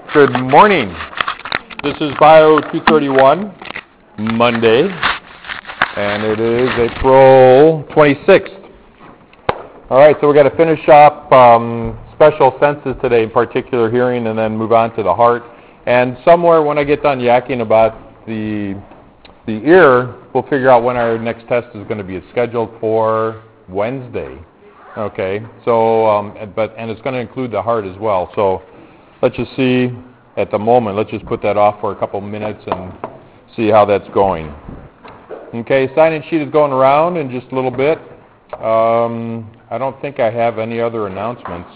Good morning. This is Bio 231, Monday, and it is April 26th. All right, so we're going to finish up special senses today, in particular hearing, and then move on to the heart. And somewhere when I get done yakking about the ear, we'll figure out when our next test is going to be scheduled for Wednesday. Okay, so and it's going to include the heart as well. So let's just see at the moment. Let's just put that off for a couple minutes and see how that's going. Okay, sign-in sheet is going around in just a little bit. I don't think I have any other announcements.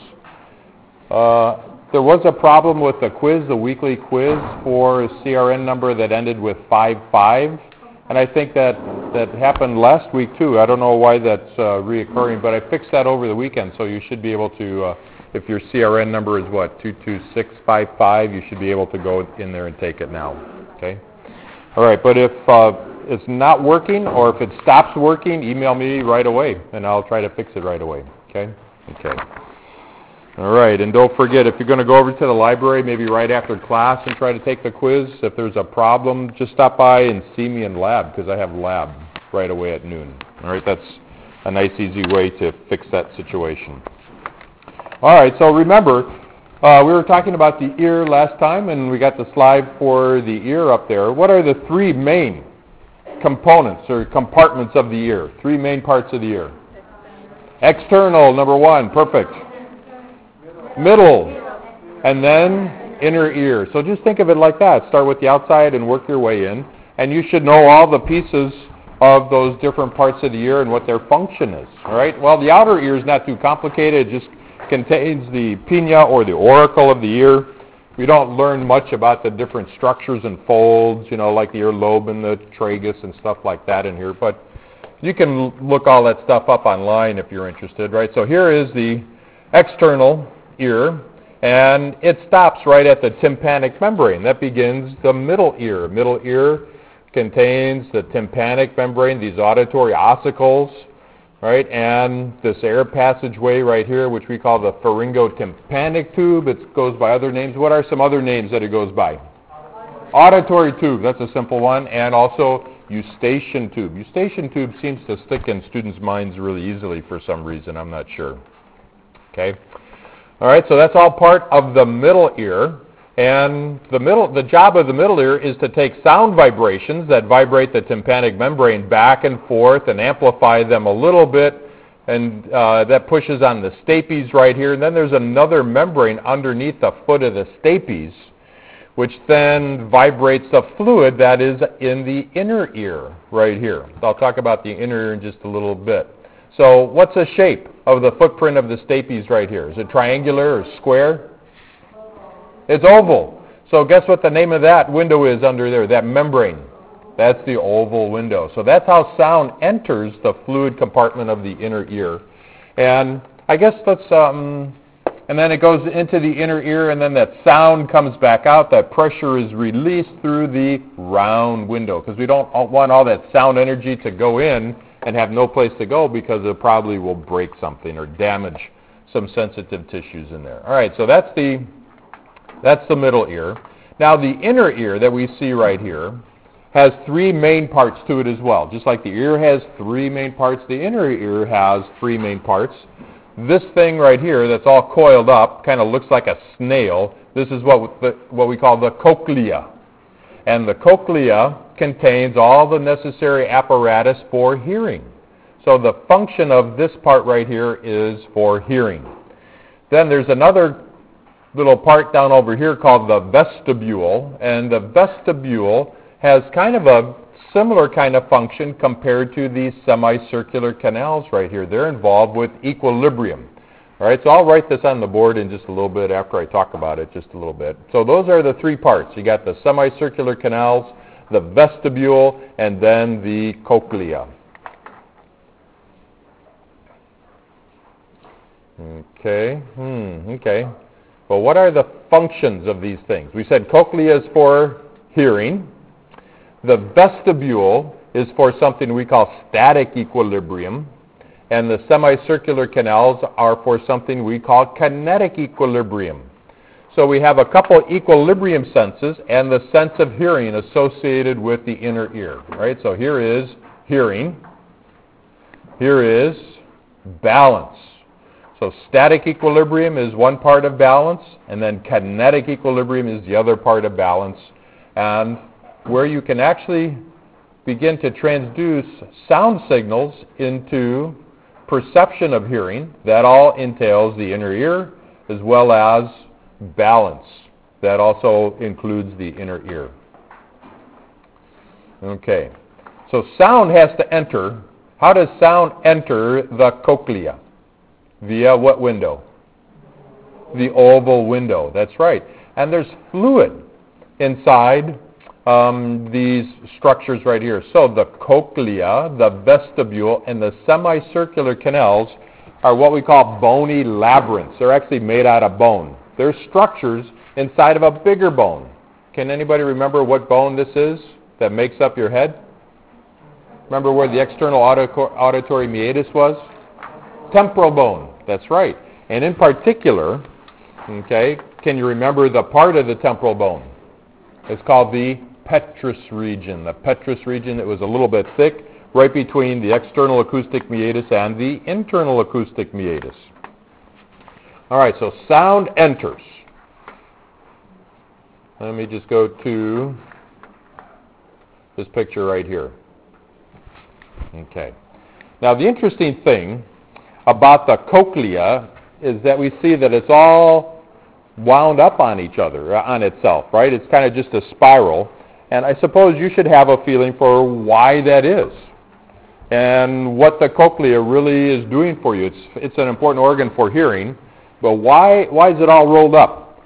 There was a problem with the quiz, the weekly quiz for a CRN number that ended with 55. And I think that happened last week too. I don't know why that's reoccurring, but I fixed that over the weekend, so you should be able to, if your CRN number is 22655, you should be able to go in there and take it now. Okay? All right, but if it's not working or if it stops working, email me right away, and I'll try to fix it right away. Okay? Okay. All right, and don't forget, if you're going to go over to the library, maybe right after class and try to take the quiz, if there's a problem, just stop by and see me in lab, because I have lab right away at noon. All right, that's a nice, easy way to fix that situation. All right, so remember, we were talking about the ear last time, and we got the slide for the ear up there. What are the three main components or compartments of the ear? Three main parts of the ear. External, number one, perfect. Middle, and then inner ear. So just think of it like that. Start with the outside and work your way in. And you should know all the pieces of those different parts of the ear and what their function is. All right? Well, the outer ear is not too complicated. It just contains the pinna or the auricle of the ear. We don't learn much about the different structures and folds, like the earlobe and the tragus and stuff like that in here. But you can look all that stuff up online if you're interested, right? So here is the external ear, and it stops right at the tympanic membrane. That begins the middle ear. Middle ear contains the tympanic membrane, these auditory ossicles, right, and this air passageway right here, which we call the pharyngotympanic tube. It goes by other names. What are some other names that it goes by? Auditory tube, that's a simple one, and also eustachian tube. Eustachian tube seems to stick in students' minds really easily for some reason. I'm not sure. Okay. All right, so that's all part of the middle ear, and the job of the middle ear is to take sound vibrations that vibrate the tympanic membrane back and forth and amplify them a little bit, and that pushes on the stapes right here, and then there's another membrane underneath the foot of the stapes, which then vibrates the fluid that is in the inner ear right here. So I'll talk about the inner ear in just a little bit. So what's the shape of the footprint of the stapes right here? Is it triangular or square? It's oval. So guess what the name of that window is under there, that membrane? That's the oval window. So that's how sound enters the fluid compartment of the inner ear. And I guess and then it goes into the inner ear, and then that sound comes back out. That pressure is released through the round window, because we don't want all that sound energy to go in and have no place to go, because it probably will break something or damage some sensitive tissues in there. All right, so that's the middle ear. Now the inner ear that we see right here has three main parts to it as well. Just like the ear has three main parts, the inner ear has three main parts. This thing right here that's all coiled up kind of looks like a snail. This is what we call the cochlea. And the cochlea contains all the necessary apparatus for hearing. So the function of this part right here is for hearing. Then there's another little part down over here called the vestibule, and the vestibule has kind of a similar kind of function compared to these semicircular canals right here. They're involved with equilibrium. All right, so I'll write this on the board in just a little bit after I talk about it just a little bit. So those are the three parts. You got the semicircular canals, the vestibule, and then the cochlea. Okay. Okay. Well, what are the functions of these things? We said cochlea is for hearing. The vestibule is for something we call static equilibrium. And the semicircular canals are for something we call kinetic equilibrium. So we have a couple equilibrium senses and the sense of hearing associated with the inner ear, right? So here is hearing. Here is balance. So static equilibrium is one part of balance, and then kinetic equilibrium is the other part of balance. And where you can actually begin to transduce sound signals into perception of hearing, that all entails the inner ear, as well as balance. That also includes the inner ear. Okay. So sound has to enter. How does sound enter the cochlea? Via what window? The oval window. That's right. And there's fluid inside these structures right here. So the cochlea, the vestibule, and the semicircular canals are what we call bony labyrinths. They're actually made out of bone. They're structures inside of a bigger bone. Can anybody remember what bone this is that makes up your head? Remember where the external auditory meatus was? Temporal bone. That's right. And in particular, okay, can you remember the part of the temporal bone? It's called the petrous region. The petrous region that was a little bit thick, right between the external acoustic meatus and the internal acoustic meatus. All right, so sound enters. Let me just go to this picture right here. Okay. Now, the interesting thing about the cochlea is that we see that it's all wound up on each other, on itself, right? It's kind of just a spiral. And I suppose you should have a feeling for why that is and what the cochlea really is doing for you. It's an important organ for hearing, but why is it all rolled up?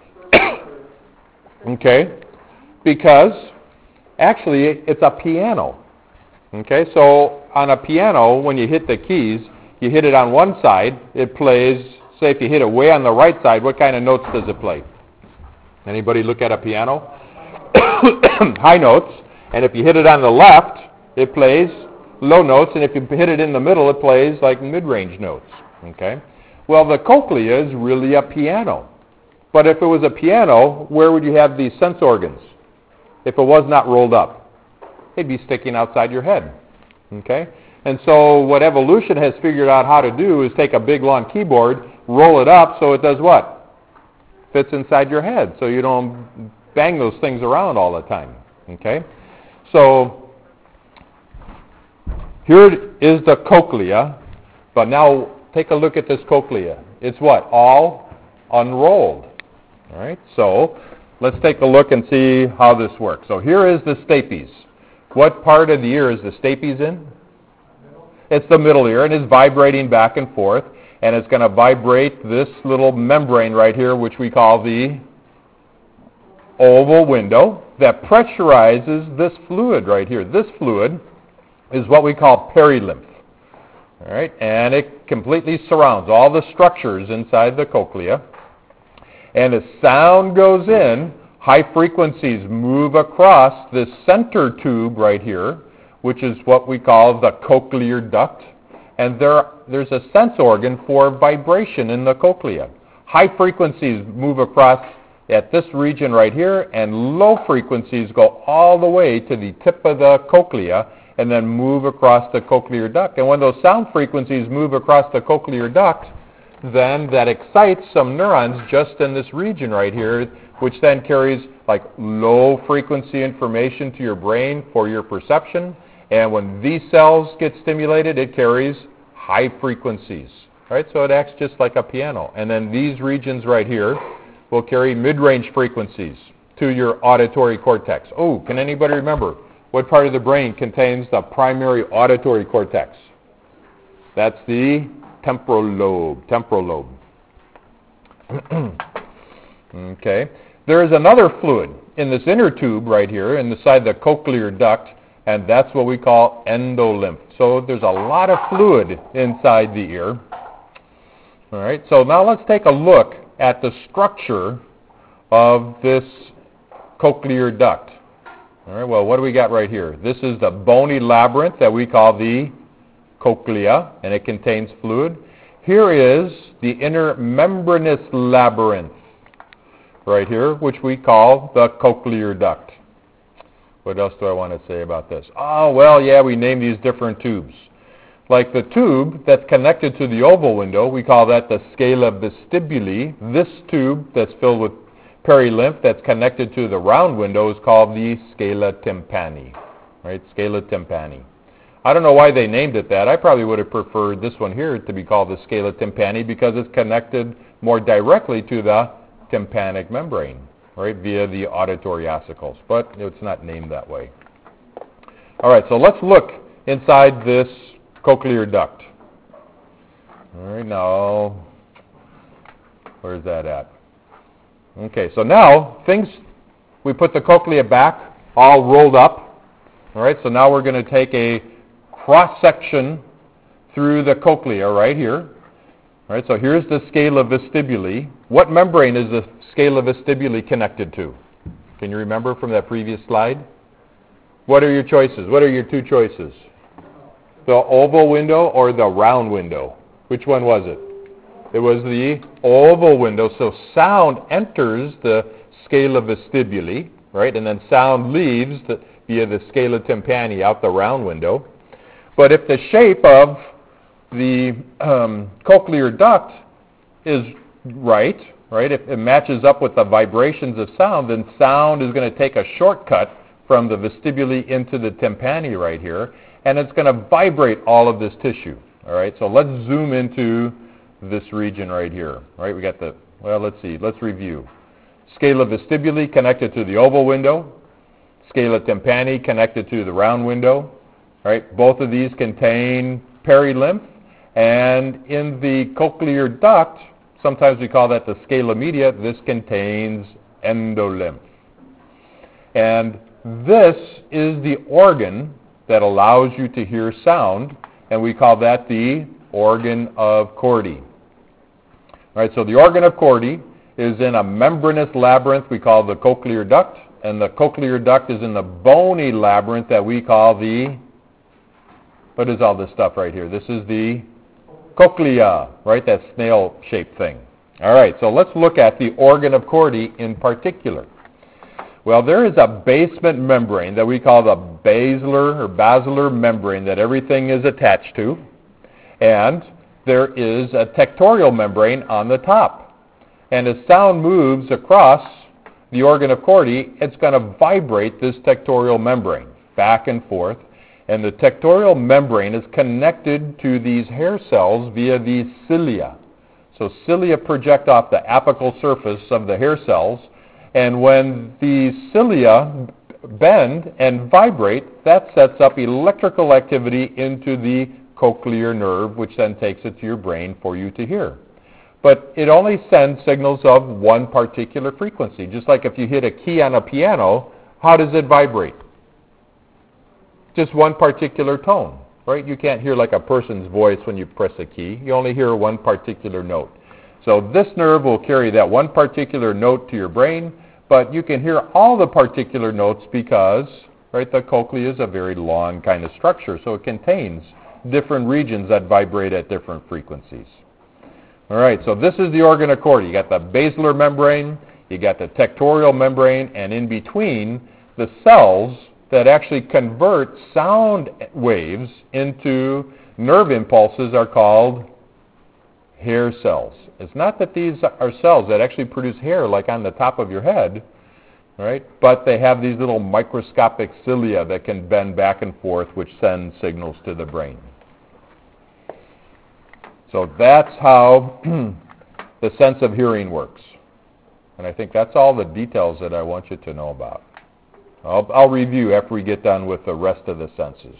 Okay? Because actually it's a piano. Okay? So on a piano, when you hit the keys, you hit it on one side, it plays, say if you hit it way on the right side, what kind of notes does it play? Anybody look at a piano? High notes. And if you hit it on the left, it plays low notes. And if you hit it in the middle, it plays like mid-range notes. Okay? Well, the cochlea is really a piano. But if it was a piano, where would you have these sense organs? If it was not rolled up, they'd be sticking outside your head. Okay? And so what evolution has figured out how to do is take a big long keyboard, roll it up so it does what? Fits inside your head so you don't bang those things around all the time. Okay? So here is the cochlea, but now take a look at this cochlea. It's what? All unrolled. All right? So let's take a look and see how this works. So here is the stapes. What part of the ear is the stapes in? It's the middle ear, and it's vibrating back and forth, and it's going to vibrate this little membrane right here, which we call the oval window, that pressurizes this fluid right here. This fluid is what we call perilymph. All right, and it completely surrounds all the structures inside the cochlea. And as sound goes in, high frequencies move across this center tube right here, which is what we call the cochlear duct. And there's a sense organ for vibration in the cochlea. High frequencies move across at this region right here, and low frequencies go all the way to the tip of the cochlea and then move across the cochlear duct. And when those sound frequencies move across the cochlear duct, then that excites some neurons just in this region right here, which then carries like low frequency information to your brain for your perception. And when these cells get stimulated, it carries high frequencies. Right? So it acts just like a piano. And then these regions right here will carry mid-range frequencies to your auditory cortex. Oh, can anybody remember what part of the brain contains the primary auditory cortex? That's the temporal lobe. Okay. There is another fluid in this inner tube right here inside the cochlear duct, and that's what we call endolymph. So there's a lot of fluid inside the ear. All right. So now let's take a look at the structure of this cochlear duct. All right, well, what do we got right here? This is the bony labyrinth that we call the cochlea, and it contains fluid. Here is the inner membranous labyrinth. right here, which we call the cochlear duct. What else do I want to say about this? Oh, well, yeah, we name these different tubes. Like the tube that's connected to the oval window, we call that the scala vestibuli. This tube that's filled with perilymph that's connected to the round window is called the scala tympani, right? Scala tympani. I don't know why they named it that. I probably would have preferred this one here to be called the scala tympani because it's connected more directly to the tympanic membrane, right, via the auditory ossicles. But it's not named that way. All right, so let's look inside this cochlear duct. All right, now, where's that at? Okay, so now we put the cochlea back, all rolled up. All right, so now we're going to take a cross-section through the cochlea right here. All right, so here's the scala vestibuli. What membrane is the scala vestibuli connected to? Can you remember from that previous slide? What are your choices? What are your two choices? The oval window or the round window? Which one was it? It was the oval window. So sound enters the scala vestibuli, right? And then sound leaves via the scala tympani out the round window. But if the shape of the cochlear duct is right, if it matches up with the vibrations of sound, then sound is going to take a shortcut from the vestibuli into the tympani right here, and it's going to vibrate all of this tissue. All right, so let's zoom into this region right here. All right, we got let's review. Scala vestibuli connected to the oval window, scala tympani connected to the round window. All right, both of these contain perilymph, and in the cochlear duct, sometimes we call that the scala media, this contains endolymph. And this is the organ that allows you to hear sound, and we call that the organ of Corti. All right, so the organ of Corti is in a membranous labyrinth we call the cochlear duct, and the cochlear duct is in the bony labyrinth that we call what is all this stuff right here? This is the cochlea, right, that snail-shaped thing. All right, so let's look at the organ of Corti in particular. Well, there is a basement membrane that we call the basilar membrane that everything is attached to, and there is a tectorial membrane on the top. And as sound moves across the organ of Corti, it's going to vibrate this tectorial membrane back and forth, and the tectorial membrane is connected to these hair cells via these cilia. So cilia project off the apical surface of the hair cells, and when these cilia bend and vibrate, that sets up electrical activity into the cochlear nerve, which then takes it to your brain for you to hear. But it only sends signals of one particular frequency. Just like if you hit a key on a piano, how does it vibrate? Just one particular tone, right? You can't hear like a person's voice when you press a key. You only hear one particular note. So this nerve will carry that one particular note to your brain, but you can hear all the particular notes because, right, the cochlea is a very long kind of structure, so it contains different regions that vibrate at different frequencies. All right, so this is the organ of Corti. You got the basilar membrane, you got the tectorial membrane, and in between, the cells that actually convert sound waves into nerve impulses are called hair cells. It's not that these are cells that actually produce hair like on the top of your head, right? But they have these little microscopic cilia that can bend back and forth, which send signals to the brain. So that's how the sense of hearing works. And I think that's all the details that I want you to know about. I'll review after we get done with the rest of the senses.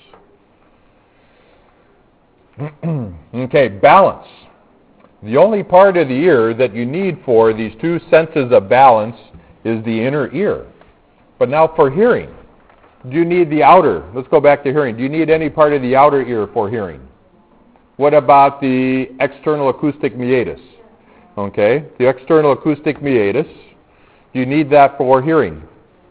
Okay, balance. The only part of the ear that you need for these two senses of balance is the inner ear. But now for hearing, do you need the outer? Let's go back to hearing. Do you need any part of the outer ear for hearing? What about the external acoustic meatus? Okay, the external acoustic meatus, do you need that for hearing?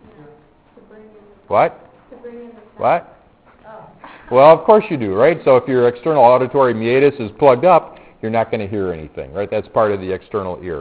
What? What? Well, of course you do, right? So if your external auditory meatus is plugged up, you're not going to hear anything, right? That's part of the external ear.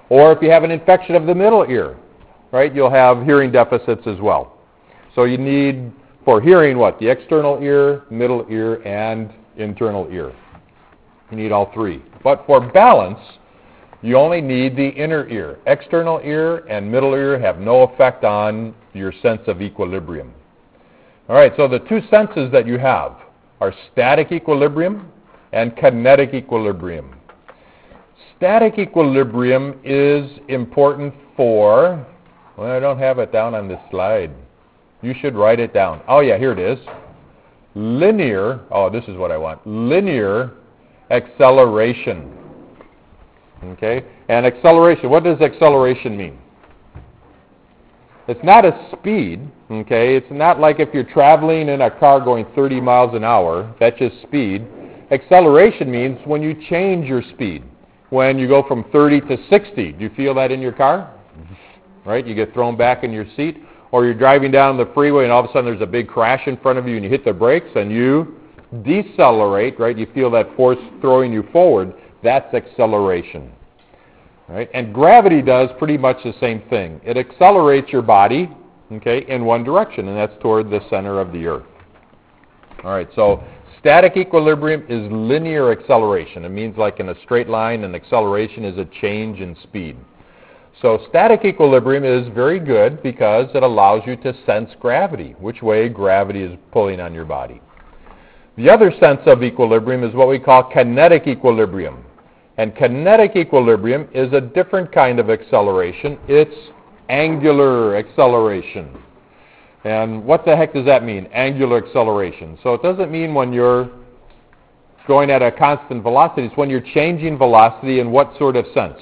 Or if you have an infection of the middle ear, right, you'll have hearing deficits as well. So you need, for hearing, what? The external ear, middle ear, and internal ear. You need all three. But for balance, you only need the inner ear. External ear and middle ear have no effect on your sense of equilibrium. All right, so the two senses that you have are static equilibrium and kinetic equilibrium. Static equilibrium is important for, well, I don't have it down on this slide. You should write it down. Oh, yeah, here it is. Linear, oh, this is what I want, linear acceleration. Okay, and acceleration, what does acceleration mean? It's not a speed, okay? It's not like if you're traveling in a car going 30 miles an hour, that's just speed. Acceleration means when you change your speed. When you go from 30 to 60, do you feel that in your car? Right? You get thrown back in your seat. Or you're driving down the freeway and all of a sudden there's a big crash in front of you and you hit the brakes and you decelerate, right? You feel that force throwing you forward. That's acceleration. Right? And gravity does pretty much the same thing. It accelerates your body, okay, in one direction, and that's toward the center of the earth. All right, so static equilibrium is linear acceleration. It means like in a straight line, and acceleration is a change in speed. So static equilibrium is very good because it allows you to sense gravity, which way gravity is pulling on your body. The other sense of equilibrium is what we call kinetic equilibrium. And kinetic equilibrium is a different kind of acceleration. It's angular acceleration. And what the heck does that mean, angular acceleration? So it doesn't mean when you're going at a constant velocity. It's when you're changing velocity in what sort of sense?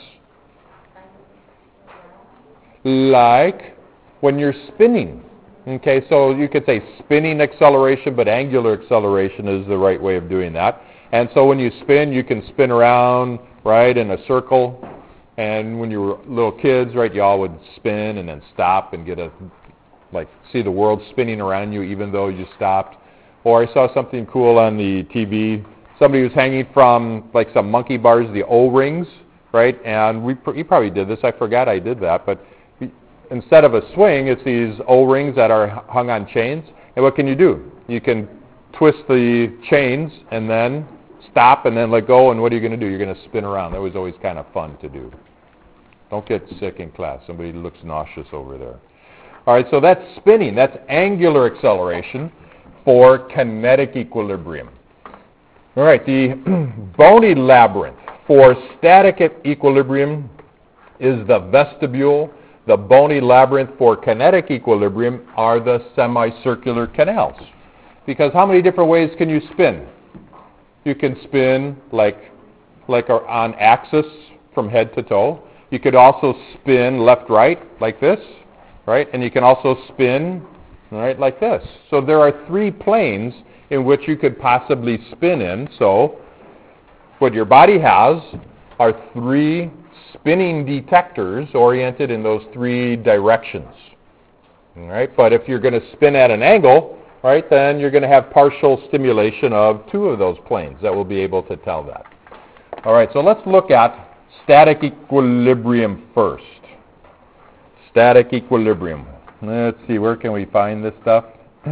Like when you're spinning. Okay, so you could say spinning acceleration, but angular acceleration is the right way of doing that. And so when you spin, you can spin around, right, in a circle. And when you were little kids, right, you all would spin and then stop and get see the world spinning around you even though you stopped. Or I saw something cool on the TV. Somebody was hanging from like some monkey bars, the O-rings, right? And you probably did this. I forgot I did that. But instead of a swing, it's these O-rings that are hung on chains. And what can you do? You can twist the chains and then stop and then let go, and what are you going to do? You're going to spin around. That was always kind of fun to do. Don't get sick in class. Somebody looks nauseous over there. All right, so that's spinning. That's angular acceleration for kinetic equilibrium. All right, the bony labyrinth for static equilibrium is the vestibule. The bony labyrinth for kinetic equilibrium are the semicircular canals. Because how many different ways can you spin? You can spin like on axis from head to toe. You could also spin left-right like this, right? And you can also spin right like this. So there are three planes in which you could possibly spin in. So what your body has are three spinning detectors oriented in those three directions. All right? But if you're going to spin at an angle, right, then you're going to have partial stimulation of two of those planes that will be able to tell that. All right, so let's look at static equilibrium first. Static equilibrium. Let's see, where can we find this stuff?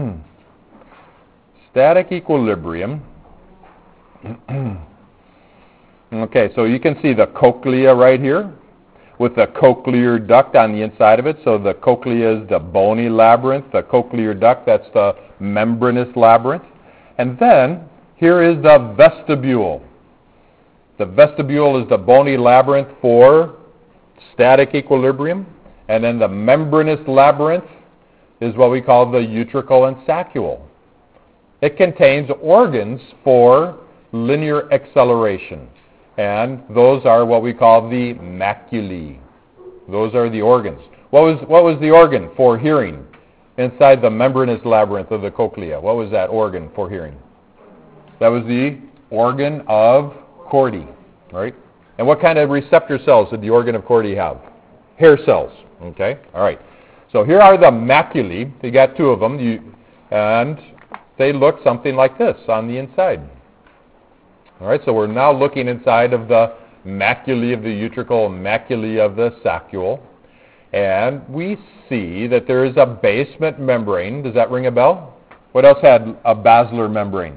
Static equilibrium. Okay, so you can see the cochlea right here with the cochlear duct on the inside of it. So the cochlea is the bony labyrinth. The cochlear duct, that's the membranous labyrinth. And then here is the vestibule. The vestibule is the bony labyrinth for static equilibrium. And then the membranous labyrinth is what we call the utricle and saccule. It contains organs for linear acceleration. And those are what we call the maculae. Those are the organs. What was the organ for hearing inside the membranous labyrinth of the cochlea? What was that organ for hearing? That was the organ of Corti, right? And what kind of receptor cells did the organ of Corti have? Hair cells, okay? All right. So here are the maculae. You got two of them, and they look something like this on the inside. All right, so we're now looking inside of the maculae of the utricle, maculae of the saccule. And we see that there is a basement membrane. Does that ring a bell? What else had a basilar membrane?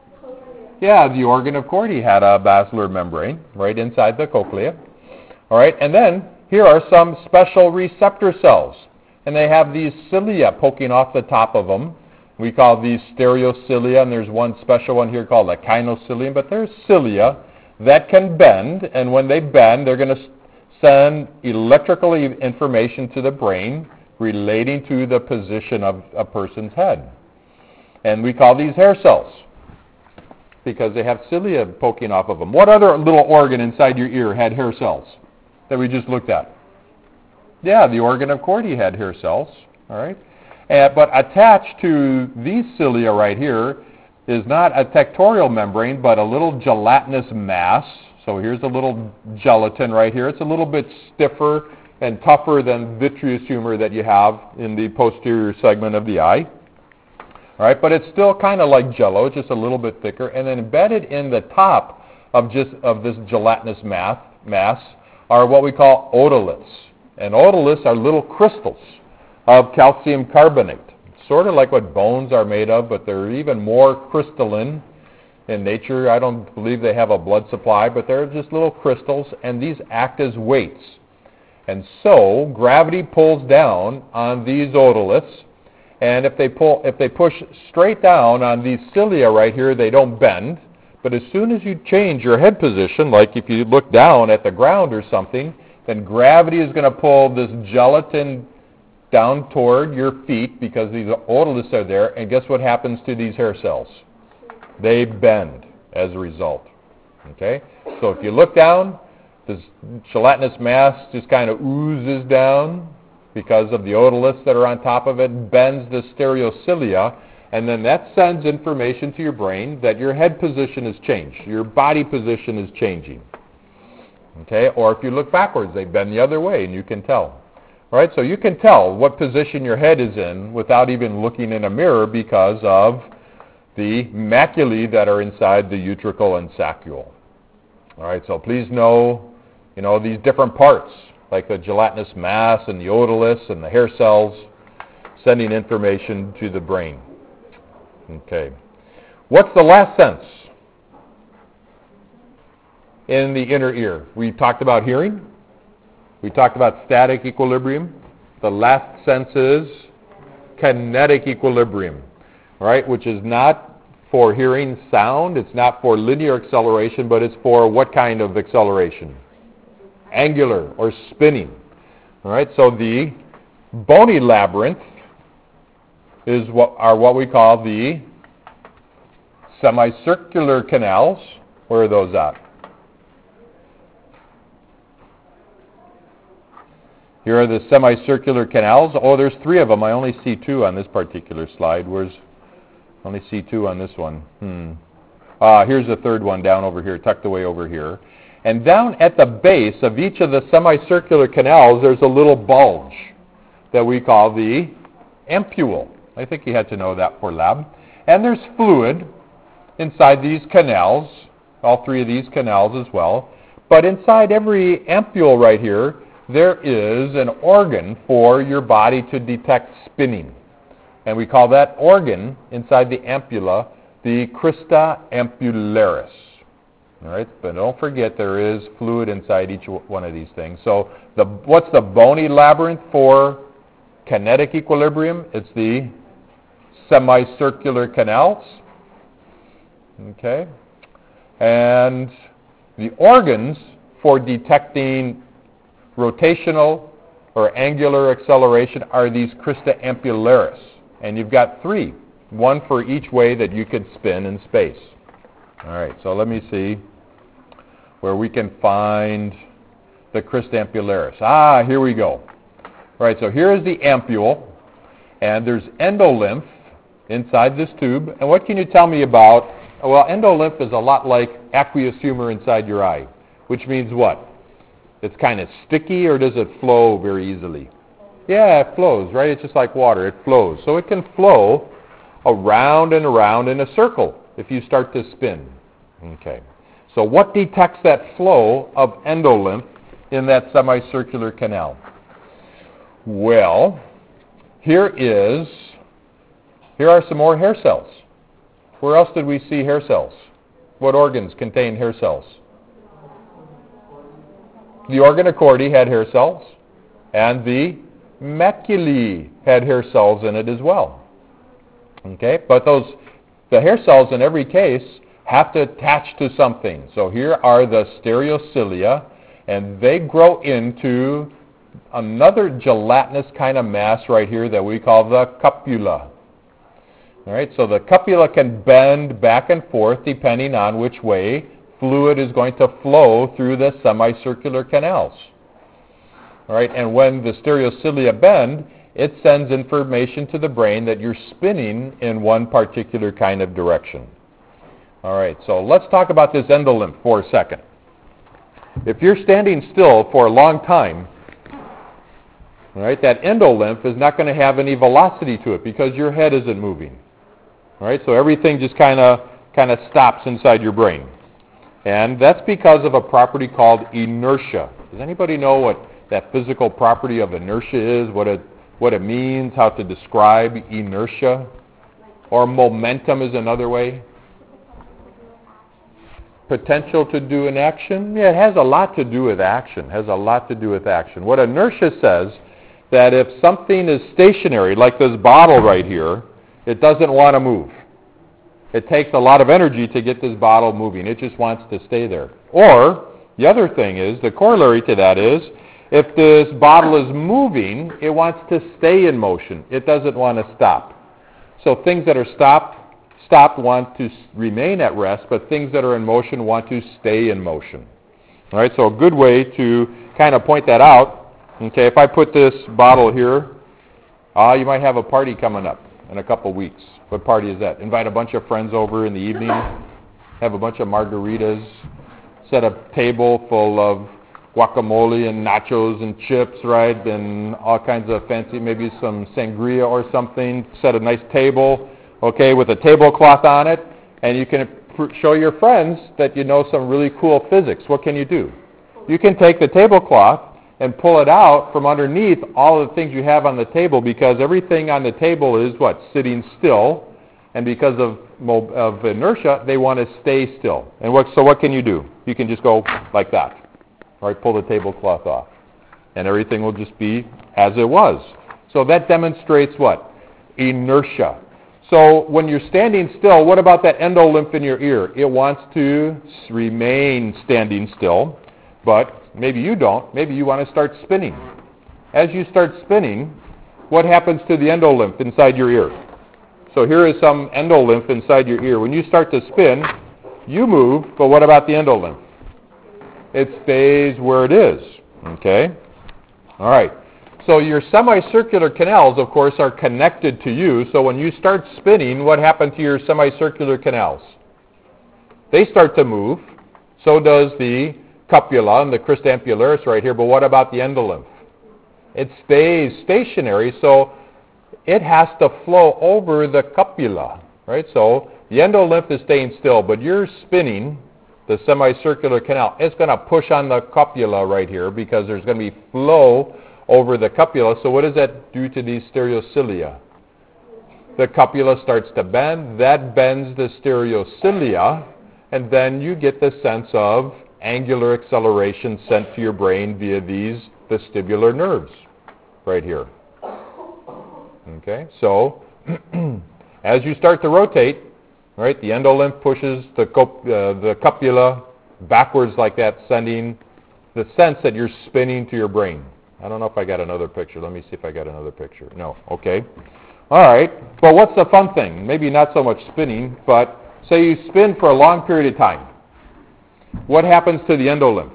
Yeah, the organ of Corti had a basilar membrane right inside the cochlea. All right, and then here are some special receptor cells. And they have these cilia poking off the top of them. We call these stereocilia, and there's one special one here called a kinocilium, but there's cilia that can bend, and when they bend, they're going to send electrical information to the brain relating to the position of a person's head. And we call these hair cells because they have cilia poking off of them. What other little organ inside your ear had hair cells that we just looked at? Yeah, the organ of Corti had hair cells, all right? But attached to these cilia right here is not a tectorial membrane, but a little gelatinous mass. So here's a little gelatin right here. It's a little bit stiffer and tougher than vitreous humor that you have in the posterior segment of the eye. All right, but it's still kind of like jello, just a little bit thicker. And then embedded in the top of this gelatinous mass are what we call otoliths. And otoliths are little crystals of calcium carbonate, sort of like what bones are made of, but they're even more crystalline in nature. I don't believe they have a blood supply, but they're just little crystals, and these act as weights. And so gravity pulls down on these otoliths, and if they push straight down on these cilia right here, they don't bend. But as soon as you change your head position, like if you look down at the ground or something, then gravity is going to pull this gelatin down toward your feet because these otoliths are there, and guess what happens to these hair cells? They bend as a result. Okay? So if you look down, this gelatinous mass just kind of oozes down because of the otoliths that are on top of it, bends the stereocilia, and then that sends information to your brain that your head position has changed, your body position is changing. Okay? Or if you look backwards, they bend the other way, and you can tell. All right, so you can tell what position your head is in without even looking in a mirror because of the maculae that are inside the utricle and saccule. All right, so please know, these different parts, like the gelatinous mass and the otoliths and the hair cells, sending information to the brain. Okay. What's the last sense in the inner ear? We talked about hearing. We talked about static equilibrium. The last sense is kinetic equilibrium, right? Which is not for hearing sound. It's not for linear acceleration, but it's for what kind of acceleration? Angular or spinning. All right, so the bony labyrinth is what we call the semicircular canals. Where are those at? Here are the semicircular canals. Oh, there's 3 of them. I only see 2 on this particular slide. Only see 2 on this one. Here's the 3rd one down over here, tucked away over here. And down at the base of each of the semicircular canals, there's a little bulge that we call the ampule. I think you had to know that for lab. And there's fluid inside these canals, all 3 of these canals as well. But inside every ampule right here, there is an organ for your body to detect spinning. And we call that organ inside the ampulla the crista ampullaris. All right, but don't forget there is fluid inside each one of these things. So what's the bony labyrinth for kinetic equilibrium? It's the semicircular canals. Okay. And the organs for detecting rotational or angular acceleration are these crista ampullaris. And you've got 3, one for each way that you could spin in space. All right, so let me see where we can find the crista ampullaris. Here we go. All right, so here is the ampule, and there's endolymph inside this tube. And what can you tell me about? Well, endolymph is a lot like aqueous humor inside your eye, which means what? It's kind of sticky, or does it flow very easily? Yeah, it flows, right? It's just like water. It flows. So it can flow around and around in a circle if you start to spin. Okay. So what detects that flow of endolymph in that semicircular canal? Well, here are some more hair cells. Where else did we see hair cells? What organs contain hair cells? The organ of Corti had hair cells, and the maculae had hair cells in it as well. Okay, but the hair cells in every case have to attach to something. So here are the stereocilia, and they grow into another gelatinous kind of mass right here that we call the cupula. All right, so the cupula can bend back and forth depending on which way fluid is going to flow through the semicircular canals. All right, and when the stereocilia bend, it sends information to the brain that you're spinning in one particular kind of direction. All right, so let's talk about this endolymph for a second. If you're standing still for a long time, all right, that endolymph is not going to have any velocity to it because your head isn't moving. All right, so everything just kind of stops inside your brain. And that's because of a property called inertia. Does anybody know what that physical property of inertia is, what it means, how to describe inertia? Or momentum is another way. Potential to do an action? Yeah, it has a lot to do with action. What inertia says, that if something is stationary, like this bottle right here, it doesn't want to move. It takes a lot of energy to get this bottle moving. It just wants to stay there. Or, the other thing is, the corollary to that is, if this bottle is moving, it wants to stay in motion. It doesn't want to stop. So things that are stopped want to remain at rest, but things that are in motion want to stay in motion. All right, so a good way to kind of point that out, okay, if I put this bottle here, you might have a party coming up in a couple weeks. What party is that? Invite a bunch of friends over in the evening, have a bunch of margaritas, set a table full of guacamole and nachos and chips, right, and all kinds of fancy, maybe some sangria or something, set a nice table, okay, with a tablecloth on it, and you can show your friends that you know some really cool physics. What can you do? You can take the tablecloth and pull it out from underneath all of the things you have on the table, because everything on the table is what? Sitting still, and because of inertia, they want to stay still. And so what can you do? You can just go like that. All right, pull the tablecloth off, and everything will just be as it was. So that demonstrates what? Inertia. So when you're standing still, what about that endolymph in your ear? It wants to remain standing still, but maybe you don't. Maybe you want to start spinning. As you start spinning, what happens to the endolymph inside your ear? So here is some endolymph inside your ear. When you start to spin, you move, but what about the endolymph? It stays where it is, okay? All right. So your semicircular canals, of course, are connected to you. So when you start spinning, what happens to your semicircular canals? They start to move. So does the cupula and the crista ampularis right here. But what about the endolymph? It stays stationary, so it has to flow over the cupula, right? So the endolymph is staying still, but you're spinning the semicircular canal. It's going to push on the cupula right here because there's going to be flow over the cupula. So what does that do to these stereocilia? The cupula starts to bend. That bends the stereocilia, and then you get the sense of angular acceleration sent to your brain via these vestibular nerves right here. Okay, so as you start to rotate, right, the endolymph pushes the cupula backwards like that, sending the sense that you're spinning to your brain. I don't know if I got another picture. Let me see if I got another picture. No, okay. All right, but what's the fun thing? Maybe not so much spinning, but say you spin for a long period of time. What happens to the endolymph?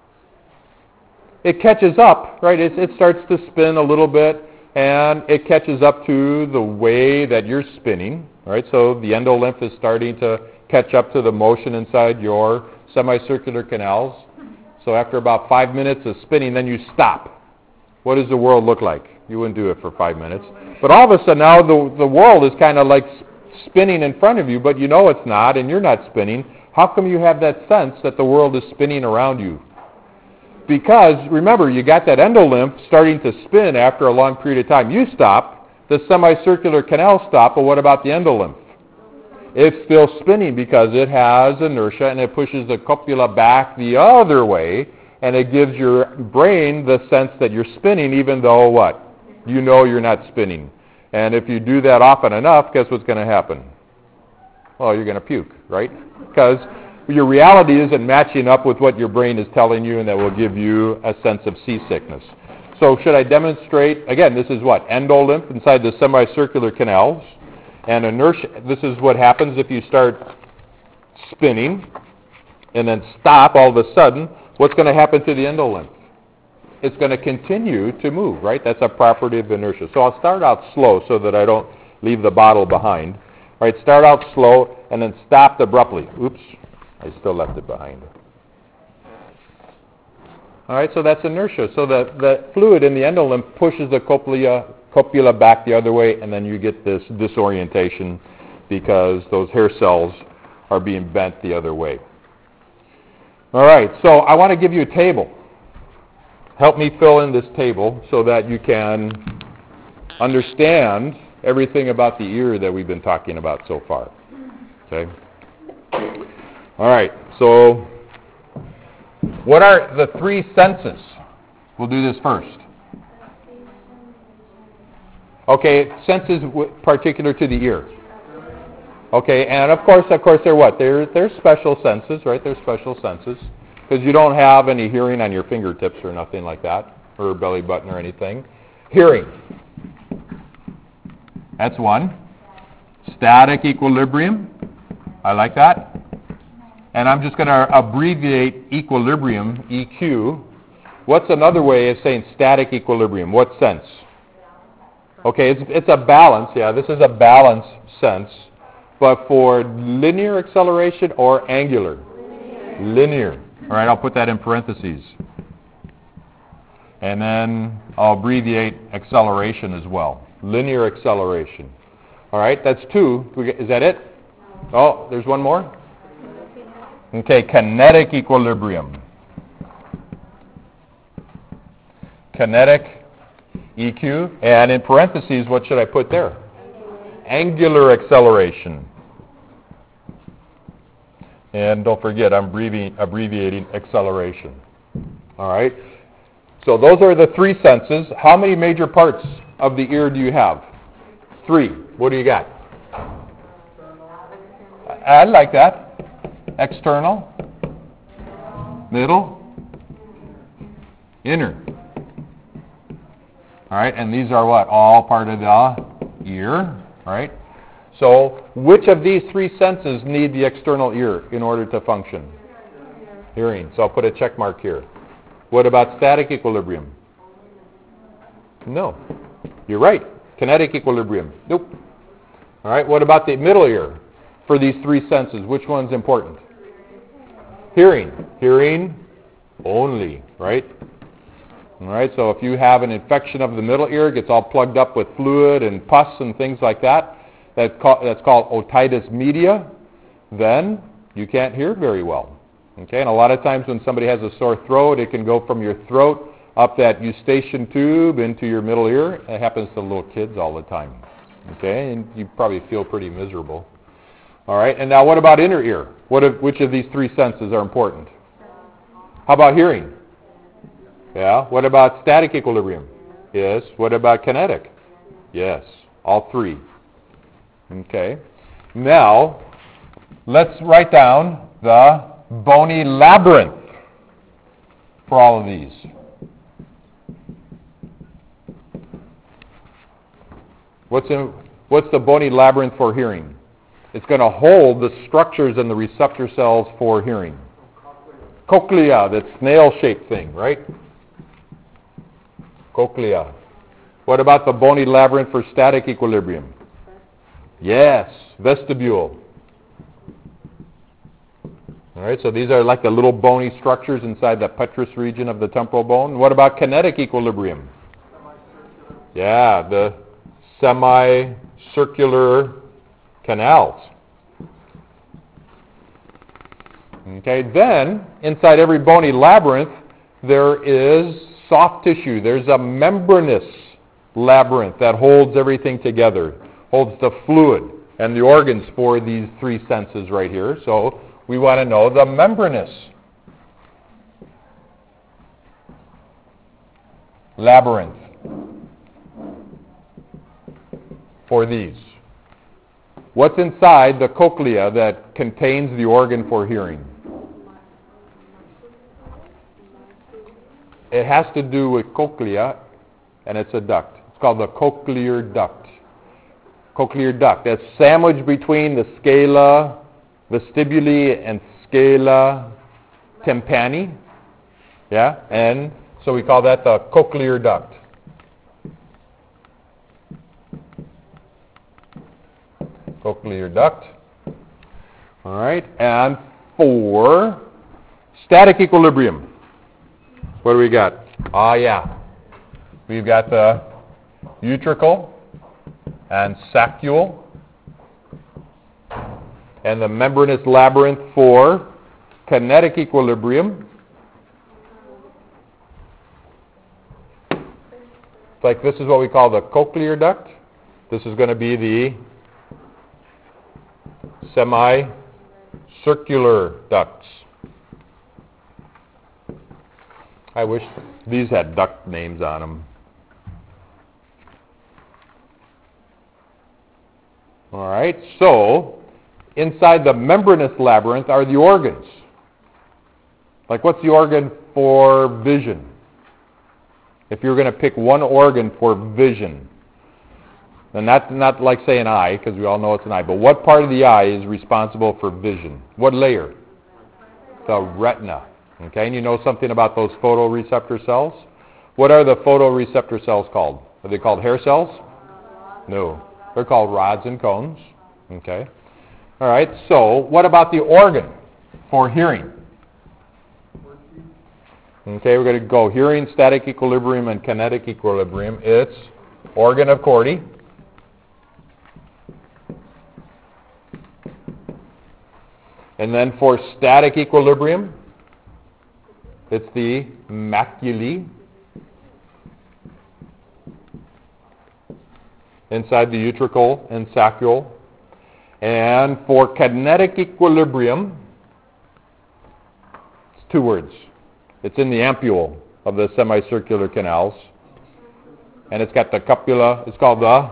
It catches up, right? It starts to spin a little bit, and it catches up to the way that you're spinning, right? So the endolymph is starting to catch up to the motion inside your semicircular canals. So after about 5 minutes of spinning, then you stop. What does the world look like? You wouldn't do it for 5 minutes. But all of a sudden now the world is kind of like spinning in front of you, but you know it's not, and you're not spinning. How come you have that sense that the world is spinning around you? Because, remember, you got that endolymph starting to spin after a long period of time. You stop, the semicircular canal stop, but what about the endolymph? It's still spinning because it has inertia and it pushes the copula back the other way, and it gives your brain the sense that you're spinning even though what? You know you're not spinning. And if you do that often enough, guess what's going to happen? Well, you're going to puke, right? Because your reality isn't matching up with what your brain is telling you, and that will give you a sense of seasickness. So should I demonstrate? Again, this is what? Endolymph inside the semicircular canals. And inertia, this is what happens if you start spinning and then stop all of a sudden. What's going to happen to the endolymph? It's going to continue to move, right? That's a property of inertia. So I'll start out slow so that I don't leave the bottle behind. All right, start out slow and then stop abruptly. Oops, I still left it behind. All right, so that's inertia. So the fluid in the endolymph pushes the copula back the other way, and then you get this disorientation because those hair cells are being bent the other way. All right, so I want to give you a table. Help me fill in this table so that you can understand everything about the ear that we've been talking about so far. Okay? All right, so what are the three senses? We'll do this first. Okay, senses particular to the ear. Okay, and of course, they're what? They're special senses, right? They're special senses because you don't have any hearing on your fingertips or nothing like that, or belly button or anything. Hearing. That's one. Static equilibrium. I like that. And I'm just going to abbreviate equilibrium, EQ. What's another way of saying static equilibrium? What sense? Okay, it's a balance. Yeah, this is a balance sense. But for linear acceleration or angular? Linear. All right, I'll put that in parentheses. And then I'll abbreviate acceleration as well. Linear acceleration. All right, that's two. Is that it? Oh, there's one more? Okay, kinetic equilibrium. Kinetic EQ. And in parentheses, what should I put there? Angular acceleration. And don't forget, I'm abbreviating acceleration. All right? So those are the three senses. How many major parts of the ear do you have? Three. What do you got? I like that. External, middle, inner. All right, and these are what? All part of the ear, all right? So which of these three senses need the external ear in order to function? Hearing. So I'll put a check mark here. What about static equilibrium? No. You're right. Kinetic equilibrium. Nope. All right, what about the middle ear? For these three senses, which one's important? Hearing. Hearing only, right? All right, so if you have an infection of the middle ear, it gets all plugged up with fluid and pus and things like that, that's called otitis media, then you can't hear very well. Okay, and a lot of times when somebody has a sore throat, it can go from your throat up that eustachian tube into your middle ear. It happens to little kids all the time. Okay, and you probably feel pretty miserable. All right, and now what about inner ear? Which of these three senses are important? How about hearing? Yeah. What about static equilibrium? Yes. What about kinetic? Yes. All three. Okay. Now, let's write down the bony labyrinth for all of these. What's the bony labyrinth for hearing? It's going to hold the structures and the receptor cells for hearing. Cochlea, that snail-shaped thing, right? Cochlea. What about the bony labyrinth for static equilibrium? Yes, vestibule. All right, so these are like the little bony structures inside the petrous region of the temporal bone. What about kinetic equilibrium? Yeah, the semicircular canals. Okay, then inside every bony labyrinth there is soft tissue. There's a membranous labyrinth that holds everything together, holds the fluid and the organs for these three senses right here. So we want to know the membranous labyrinth for these. What's inside the cochlea that contains the organ for hearing? It has to do with cochlea, and it's a duct. It's called the cochlear duct. Cochlear duct. That's sandwiched between the scala vestibuli and scala tympani. Yeah? And so we call that the cochlear duct. Cochlear duct. All right. And for static equilibrium, what do we got? Yeah. We've got the utricle and saccule and the membranous labyrinth for kinetic equilibrium. It's like this is what we call the cochlear duct. This is going to be the semicircular ducts. I wish these had duct names on them. All right, so inside the membranous labyrinth are the organs. Like what's the organ for vision? If you're going to pick one organ for vision, and not like say an eye, because we all know it's an eye, but what part of the eye is responsible for vision? What layer? The retina. Okay, and you know something about those photoreceptor cells? What are the photoreceptor cells called? Are they called hair cells? No. They're called rods and cones. Okay. All right, so what about the organ for hearing? Okay, we're going to go hearing, static equilibrium, and kinetic equilibrium. It's organ of Corti. And then for static equilibrium, it's the maculae inside the utricle and saccule. And for kinetic equilibrium, it's two words. It's in the ampule of the semicircular canals. And it's got the cupula. It's called the,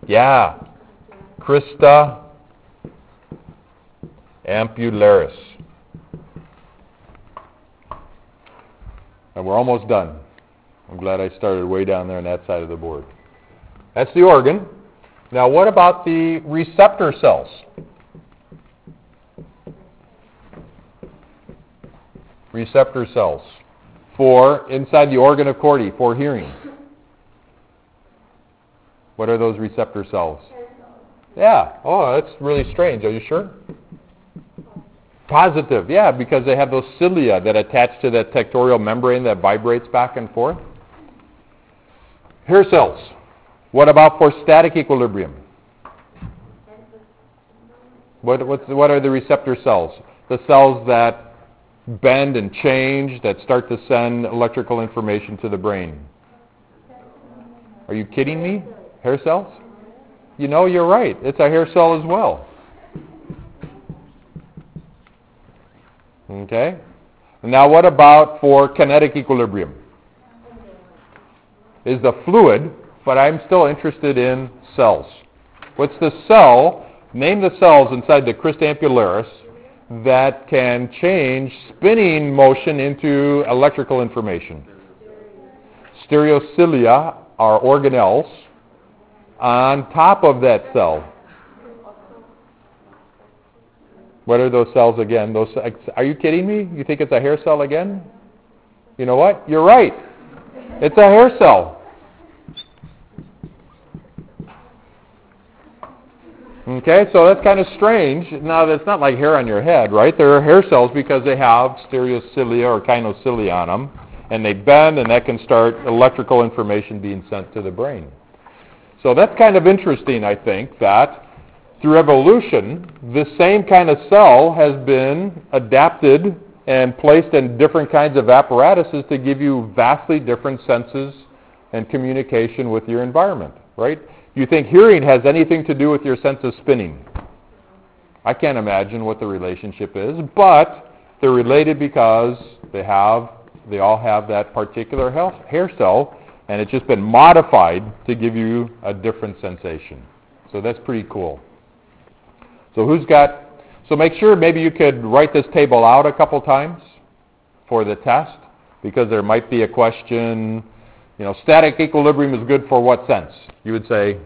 crista ampularis. And we're almost done. I'm glad I started way down there on that side of the board. That's the organ. Now what about the receptor cells? Receptor cells for inside the organ of Corti for hearing. What are those receptor cells? Yeah. Oh, that's really strange. Are you sure? Positive. Yeah, because they have those cilia that attach to that tectorial membrane that vibrates back and forth. Hair cells. What about for static equilibrium? What are the receptor cells? The cells that bend and change, that start to send electrical information to the brain. Are you kidding me? Hair cells? You know, you're right. It's a hair cell as well. Okay? Now what about for kinetic equilibrium? Is the fluid, but I'm still interested in cells. What's the cell? Name the cells inside the crista ampularis that can change spinning motion into electrical information. Stereocilia are organelles on top of that cell. What are those cells again? Are you kidding me? You think it's a hair cell again? You know what? You're right. It's a hair cell. Okay, so that's kind of strange. Now, that's not like hair on your head, right? They're hair cells because they have stereocilia or kinocilia on them, and they bend, and that can start electrical information being sent to the brain. So that's kind of interesting, I think, that through evolution, this same kind of cell has been adapted and placed in different kinds of apparatuses to give you vastly different senses and communication with your environment, right? You think hearing has anything to do with your sense of spinning. I can't imagine what the relationship is, but they're related because they all have that particular hair cell, and it's just been modified to give you a different sensation. So that's pretty cool. So make sure maybe you could write this table out a couple times for the test, because there might be a question, static equilibrium is good for what sense? You would say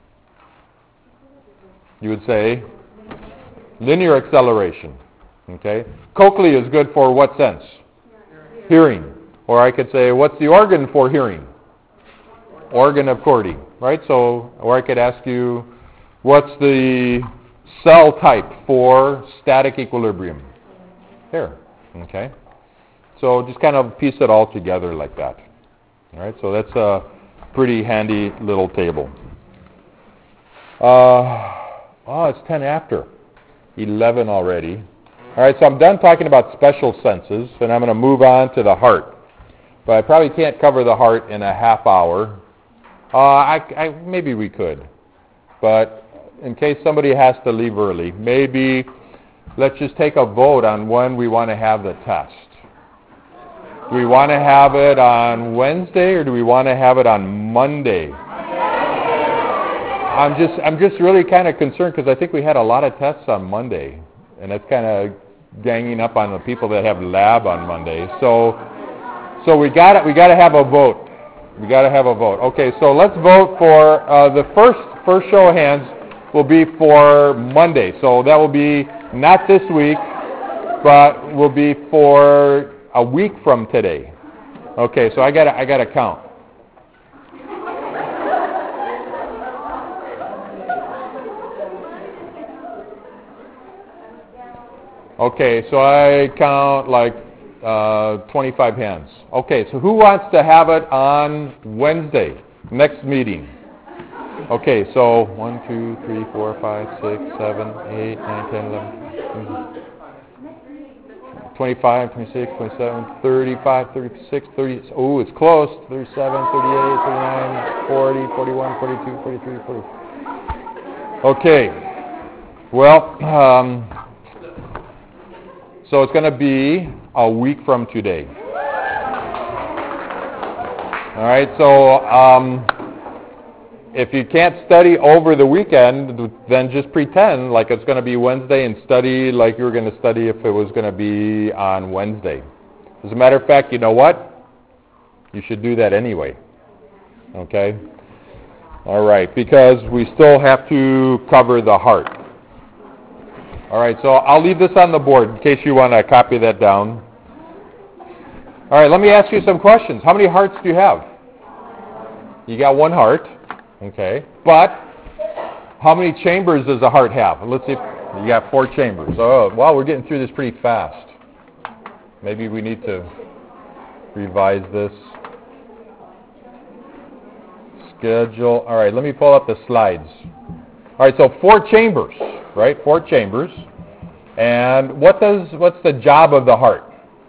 linear acceleration. Okay? Cochlear is good for what sense? Hearing. Or I could say, what's the organ for hearing? Organ of Corti, right? Or I could ask you, what's the cell type for static equilibrium? Here. Okay? So just kind of piece it all together like that. All right? So that's a pretty handy little table. It's 10 after. 11 already. All right, so I'm done talking about special senses, and I'm going to move on to the heart. But I probably can't cover the heart in a half hour. Maybe we could. But in case somebody has to leave early, maybe let's just take a vote on when we want to have the test. Do we want to have it on Wednesday, or do we want to have it on Monday? I'm just really kind of concerned because I think we had a lot of tests on Monday, and that's kind of ganging up on the people that have lab on Monday. So we got to have a vote. We got to have a vote. Okay, so let's vote for the first show of hands will be for Monday. So that will be not this week, but will be for a week from today. Okay, so I got to count. Okay, so I count like 25 hands. Okay, so who wants to have it on Wednesday, next meeting? Okay, so 1, 2, 3, 4, 5, 6, 7, 8, 9, 10, 11, 25, 26, 27, 35, 36, 30. Oh, it's close. 37, 38, 39, 40, 41, 42, 43, 44. Okay. Well, so it's going to be a week from today. All right, so if you can't study over the weekend, then just pretend like it's going to be Wednesday and study like you were going to study if it was going to be on Wednesday. As a matter of fact, you know what? You should do that anyway. Okay? All right, because we still have to cover the heart. All right, so I'll leave this on the board in case you want to copy that down. All right, let me ask you some questions. How many hearts do you have? You got one heart, okay. But how many chambers does a heart have? Let's see if you got 4 chambers. Oh, wow, we're getting through this pretty fast. Maybe we need to revise this. Schedule. All right, let me pull up the slides. All right, so 4 chambers. Right, 4 chambers. And what's the job of the heart?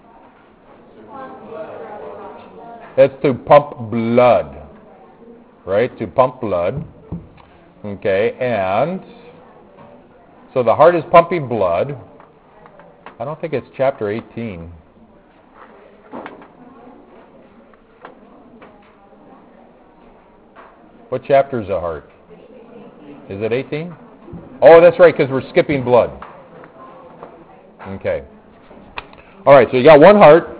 It's to pump blood. Right, to pump blood. Okay, and so the heart is pumping blood. I don't think it's chapter 18. What chapter is the heart? Is it 18? Oh, that's right, because we're skipping blood. Okay. All right, so you got one heart.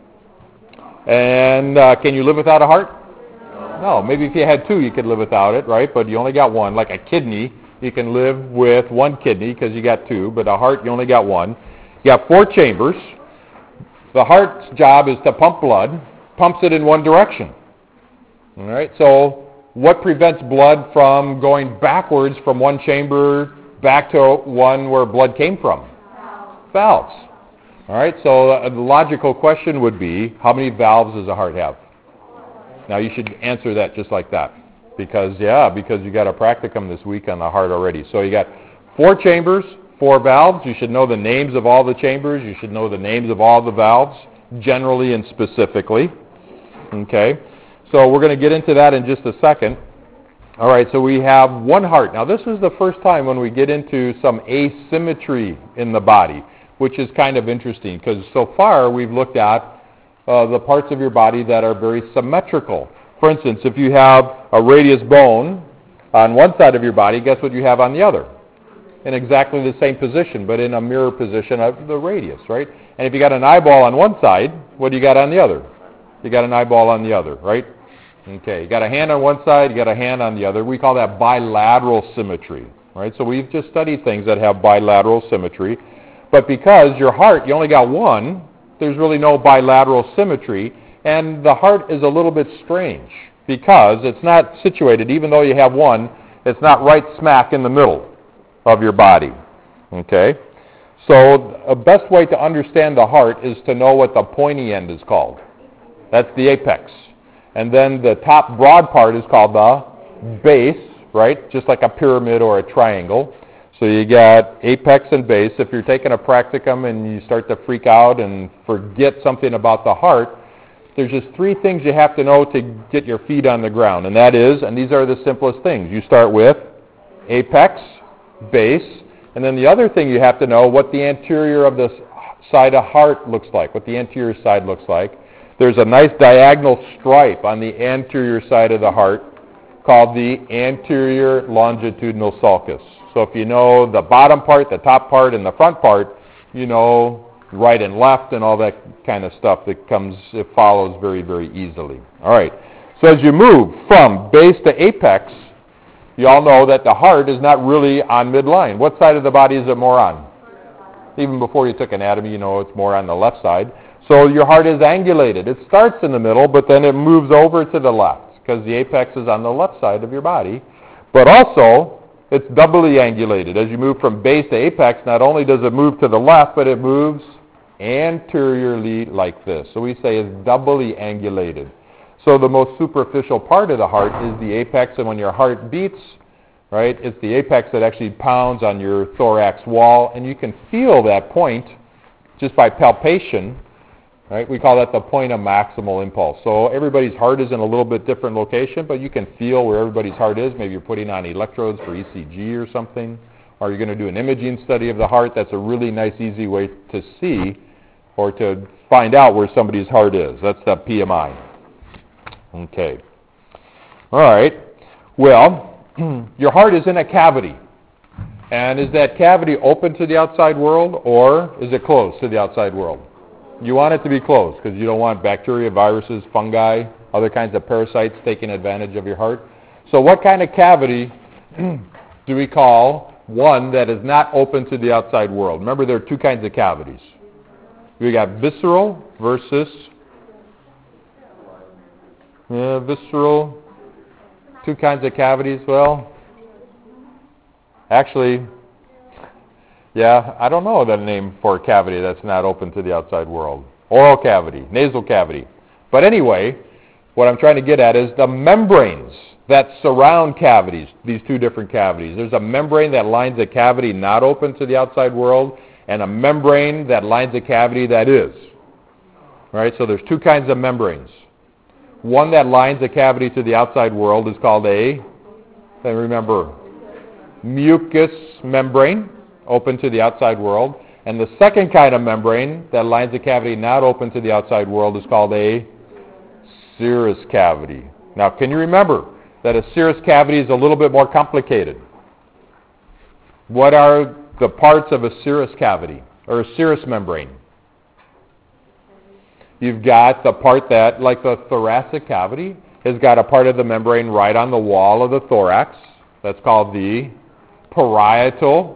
And can you live without a heart? No. Maybe if you had 2, you could live without it, right? But you only got one. Like a kidney, you can live with 1 kidney because you got 2. But a heart, you only got 1. You got 4 chambers. The heart's job is to pump blood. Pumps it in one direction. All right, so what prevents blood from going backwards from one chamber back to one where blood came from? Valves. All right, so the logical question would be, how many valves does a heart have? Now you should answer that just like that. Because you got a practicum this week on the heart already. So you got 4 chambers, 4 valves. You should know the names of all the chambers. You should know the names of all the valves, generally and specifically. Okay, so we're going to get into that in just a second. All right, so we have one heart. Now, this is the first time when we get into some asymmetry in the body, which is kind of interesting because so far we've looked at the parts of your body that are very symmetrical. For instance, if you have a radius bone on one side of your body, guess what you have on the other? In exactly the same position, but in a mirror position of the radius, right? And if you got an eyeball on one side, what do you got on the other? You got an eyeball on the other, right? Okay, you got a hand on one side, you got a hand on the other. We call that bilateral symmetry, right? So we've just studied things that have bilateral symmetry. But because your heart, you only got one, there's really no bilateral symmetry. And the heart is a little bit strange because it's not situated, even though you have one, it's not right smack in the middle of your body. Okay? So the best way to understand the heart is to know what the pointy end is called. That's the apex. And then the top broad part is called the base, right? Just like a pyramid or a triangle. So you got apex and base. If you're taking a practicum and you start to freak out and forget something about the heart, there's just 3 things you have to know to get your feet on the ground. And that is, and these are the simplest things, you start with apex, base, and then the other thing you have to know what the anterior of the side of heart looks like, what the anterior side looks like. There's a nice diagonal stripe on the anterior side of the heart called the anterior longitudinal sulcus. So if you know the bottom part, the top part, and the front part, you know right and left and all that kind of stuff that comes, it follows very, very easily. All right. So as you move from base to apex, you all know that the heart is not really on midline. What side of the body is it more on? Even before you took anatomy, you know it's more on the left side. So your heart is angulated. It starts in the middle, but then it moves over to the left because the apex is on the left side of your body. But also, it's doubly angulated. As you move from base to apex, not only does it move to the left, but it moves anteriorly like this. So we say it's doubly angulated. So the most superficial part of the heart is the apex, and when your heart beats, right, it's the apex that actually pounds on your thorax wall, and you can feel that point just by palpation. Right? We call that the point of maximal impulse. So everybody's heart is in a little bit different location, but you can feel where everybody's heart is. Maybe you're putting on electrodes for ECG or something, or you're going to do an imaging study of the heart. That's a really nice, easy way to see or to find out where somebody's heart is. That's the PMI. Okay. All right. Well, your heart is in a cavity. And is that cavity open to the outside world, or is it closed to the outside world? You want it to be closed because you don't want bacteria, viruses, fungi, other kinds of parasites taking advantage of your heart. So what kind of cavity do we call one that is not open to the outside world? Remember, there are 2 kinds of cavities. We got visceral versus visceral. 2 kinds of cavities. Well, actually, yeah, I don't know the name for a cavity that's not open to the outside world. Oral cavity, nasal cavity. But anyway, what I'm trying to get at is the membranes that surround cavities, these 2 different cavities. There's a membrane that lines a cavity not open to the outside world, and a membrane that lines a cavity that is. Right? So there's 2 kinds of membranes. One that lines a cavity to the outside world is called and remember, mucous membrane, open to the outside world. And the second kind of membrane that lines a cavity not open to the outside world is called a serous cavity. Now, can you remember that a serous cavity is a little bit more complicated? What are the parts of a serous cavity or a serous membrane? You've got the part that, like the thoracic cavity, has got a part of the membrane right on the wall of the thorax. That's called the parietal.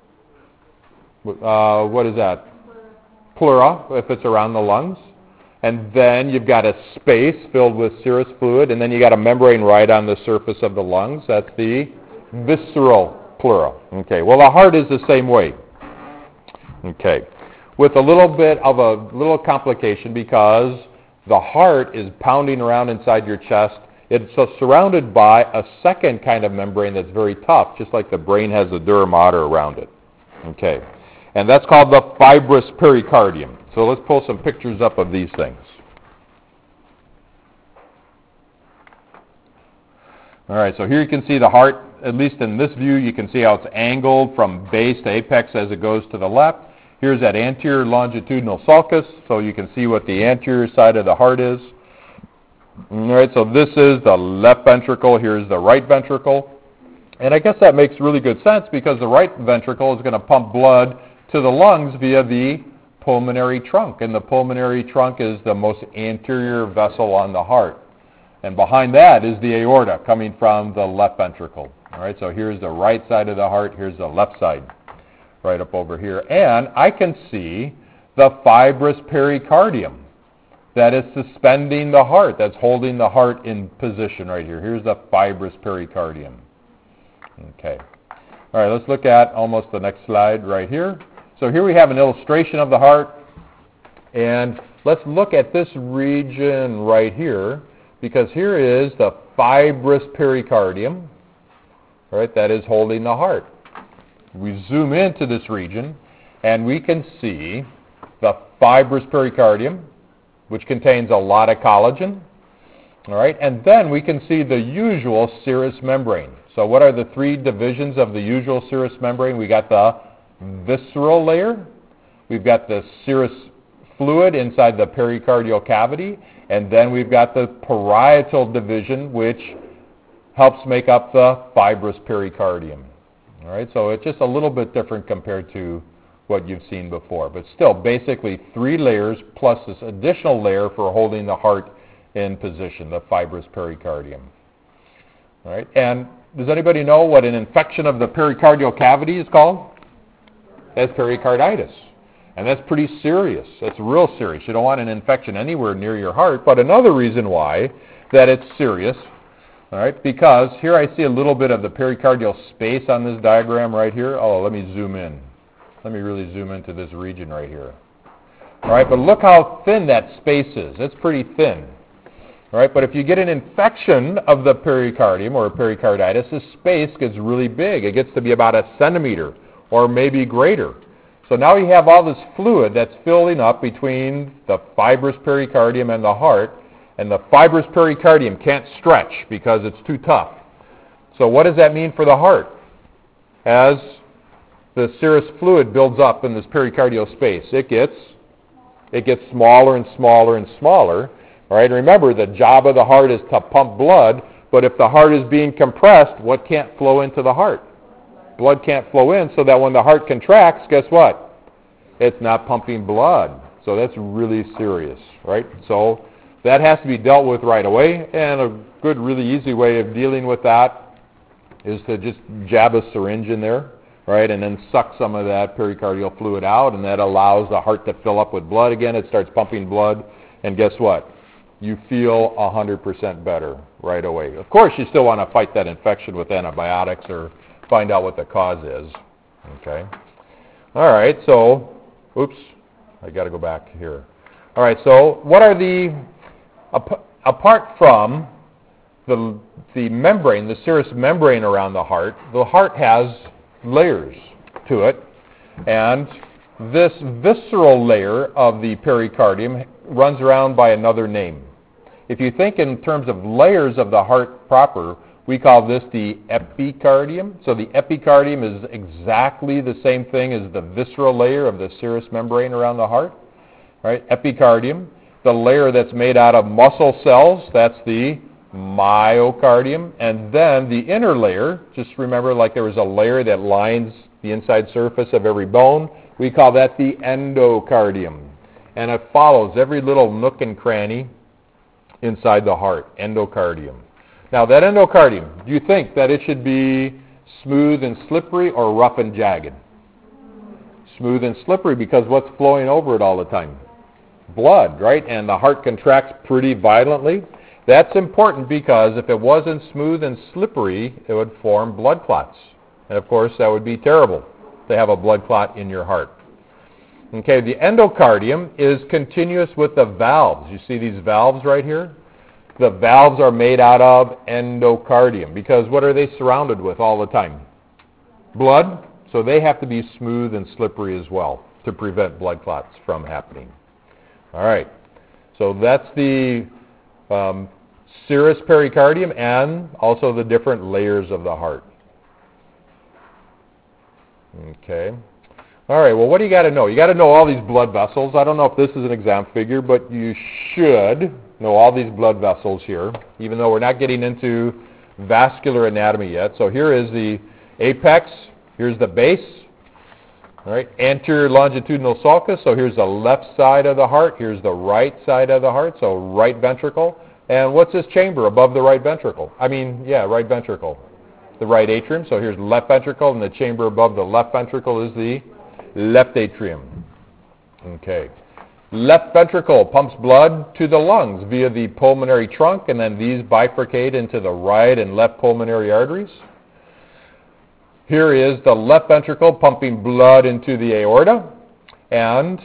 What is that? Pleura, if it's around the lungs. And then you've got a space filled with serous fluid, and then you got a membrane right on the surface of the lungs. That's the visceral pleura. Okay, well, the heart is the same way. Okay, with a little bit of a little complication because the heart is pounding around inside your chest. It's surrounded by a second kind of membrane that's very tough, just like the brain has a dura mater around it. Okay. And that's called the fibrous pericardium. So let's pull some pictures up of these things. All right, so here you can see the heart. At least in this view, you can see how it's angled from base to apex as it goes to the left. Here's that anterior longitudinal sulcus, so you can see what the anterior side of the heart is. All right, so this is the left ventricle. Here's the right ventricle. And I guess that makes really good sense because the right ventricle is going to pump blood to the lungs via the pulmonary trunk. And the pulmonary trunk is the most anterior vessel on the heart. And behind that is the aorta coming from the left ventricle. All right, so here's the right side of the heart. Here's the left side, right up over here. And I can see the fibrous pericardium that is suspending the heart, that's holding the heart in position right here. Here's the fibrous pericardium. Okay. All right, let's look at almost the next slide right here. So here we have an illustration of the heart. And let's look at this region right here, because here is the fibrous pericardium, right, that is holding the heart. We zoom into this region, and we can see the fibrous pericardium, which contains a lot of collagen, all right, and then we can see the usual serous membrane. So what are the three divisions of the usual serous membrane? We got the visceral layer, we've got the serous fluid inside the pericardial cavity, and then we've got the parietal division, which helps make up the fibrous pericardium. All right, so it's just a little bit different compared to what you've seen before, but still basically three layers plus this additional layer for holding the heart in position, the fibrous pericardium. All right, and does anybody know what an infection of the pericardial cavity is called? That's pericarditis. And that's pretty serious. That's real serious. You don't want an infection anywhere near your heart. But another reason why that it's serious, all right, because here I see a little bit of the pericardial space on this diagram right here. Oh, let me zoom in. Let me really zoom into this region right here. All right, but look how thin that space is. It's pretty thin. All right, but if you get an infection of the pericardium or pericarditis, this space gets really big. It gets to be about 1 centimeter or maybe greater. So now you have all this fluid that's filling up between the fibrous pericardium and the heart, and the fibrous pericardium can't stretch because it's too tough. So what does that mean for the heart? As the serous fluid builds up in this pericardial space, it gets smaller and smaller and smaller. All right, remember, the job of the heart is to pump blood, but if the heart is being compressed, what can't flow into the heart? Blood can't flow in, so that when the heart contracts, guess what? It's not pumping blood. So that's really serious, right? So that has to be dealt with right away, and a good, really easy way of dealing with that is to just jab a syringe in there, right, and then suck some of that pericardial fluid out, and that allows the heart to fill up with blood again. It starts pumping blood, and guess what? You feel 100% better right away. Of course, you still want to fight that infection with antibiotics or find out what the cause is. Okay. All right, so, oops, I got to go back here. All right, so what are the, apart from the membrane, the serous membrane around the heart has layers to it, and this visceral layer of the pericardium runs around by another name. If you think in terms of layers of the heart proper, we call this the epicardium. So the epicardium is exactly the same thing as the visceral layer of the serous membrane around the heart. Right? Epicardium. The layer that's made out of muscle cells, that's the myocardium. And then the inner layer, just remember like there was a layer that lines the inside surface of every bone, we call that the endocardium. And it follows every little nook and cranny inside the heart, endocardium. Now that endocardium, do you think that it should be smooth and slippery or rough and jagged? Smooth and slippery, because what's flowing over it all the time? Blood, right? And the heart contracts pretty violently. That's important because if it wasn't smooth and slippery, it would form blood clots. And of course, that would be terrible to have a blood clot in your heart. Okay, the endocardium is continuous with the valves. You see these valves right here? the valves are made out of endocardium, because what are they surrounded with all the time? Blood. So they have to be smooth and slippery as well to prevent blood clots from happening. All right. So that's the serous pericardium and also the different layers of the heart. Okay. All right, well, what do you got to know? You got to know all these blood vessels. I don't know if this is an exam figure, but you should know all these blood vessels here, even though we're not getting into vascular anatomy yet. So here is the apex. Here's the base. All right, anterior longitudinal sulcus. So here's the left side of the heart. Here's the right side of the heart, so right ventricle. And what's this chamber above the right ventricle? Right ventricle. The right atrium. So here's left ventricle, and the chamber above the left ventricle is the left atrium. Okay. Left ventricle pumps blood to the lungs via the pulmonary trunk, and then these bifurcate into the right and left pulmonary arteries. Here is the left ventricle pumping blood into the aorta, and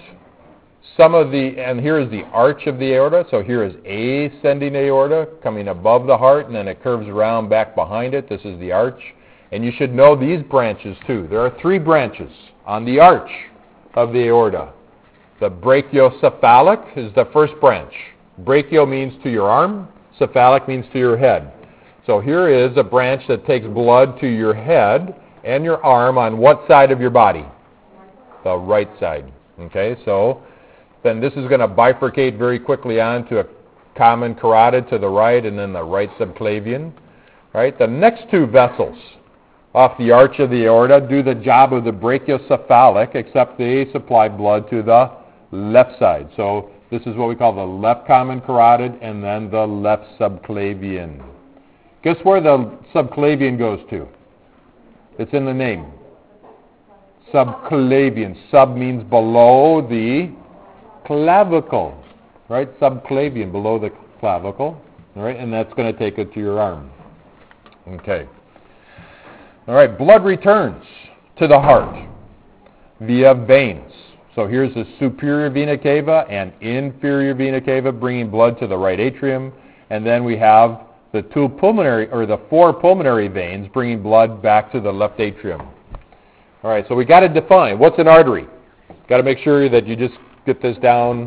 here is the arch of the aorta. So here is ascending aorta coming above the heart, and then it curves around back behind it. This is the arch. And you should know these branches too. There are 3 branches on the arch of the aorta. The brachiocephalic is the first branch. Brachio means to your arm. Cephalic means to your head. So here is a branch that takes blood to your head and your arm on what side of your body? The right side. Okay, so then this is going to bifurcate very quickly onto a common carotid to the right, and then the right subclavian. Right? The next 2 vessels off the arch of the aorta do the job of the brachiocephalic, except they supply blood to the left side. So this is what we call the left common carotid and then the left subclavian. Guess where the subclavian goes to? It's in the name. Subclavian. Sub means below the clavicle. Right? Subclavian, below the clavicle. All right? And that's going to take it to your arm. Okay. All right, blood returns to the heart via veins. So here's the superior vena cava and inferior vena cava bringing blood to the right atrium, and then we have the 4 pulmonary veins bringing blood back to the left atrium. All right, so we got to define what's an artery. Got to make sure that you just get this down.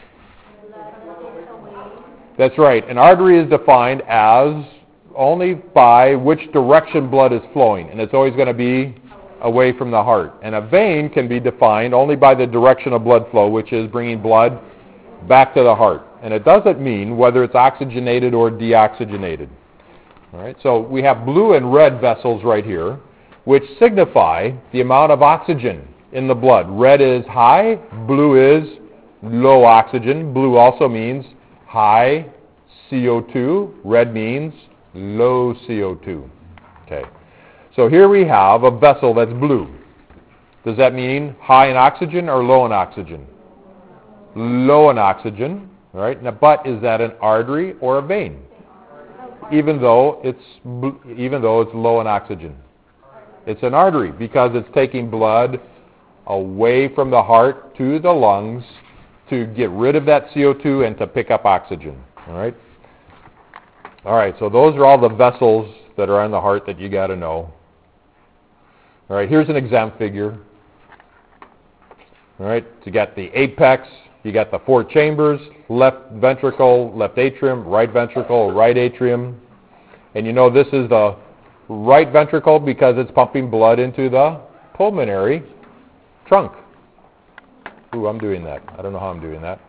That's right. An artery is defined as only by which direction blood is flowing, and it's always going to be away from the heart. And a vein can be defined only by the direction of blood flow, which is bringing blood back to the heart. And it doesn't mean whether it's oxygenated or deoxygenated. All right, so we have blue and red vessels right here, which signify the amount of oxygen in the blood. Red is high, blue is low oxygen. Blue also means high CO2. Red means low CO2. Okay. So here we have a vessel that's blue. Does that mean high in oxygen or low in oxygen? Low in oxygen, right? Now, but is that an artery or a vein? Even though it's low in oxygen. It's an artery because it's taking blood away from the heart to the lungs to get rid of that CO2 and to pick up oxygen. All right? All right, so those are all the vessels that are on the heart that you got to know. All right, here's an exam figure. All right, so you got the apex, you got the 4 chambers, left ventricle, left atrium, right ventricle, right atrium. And you know this is the right ventricle because it's pumping blood into the pulmonary trunk. Ooh, I'm doing that. I don't know how I'm doing that.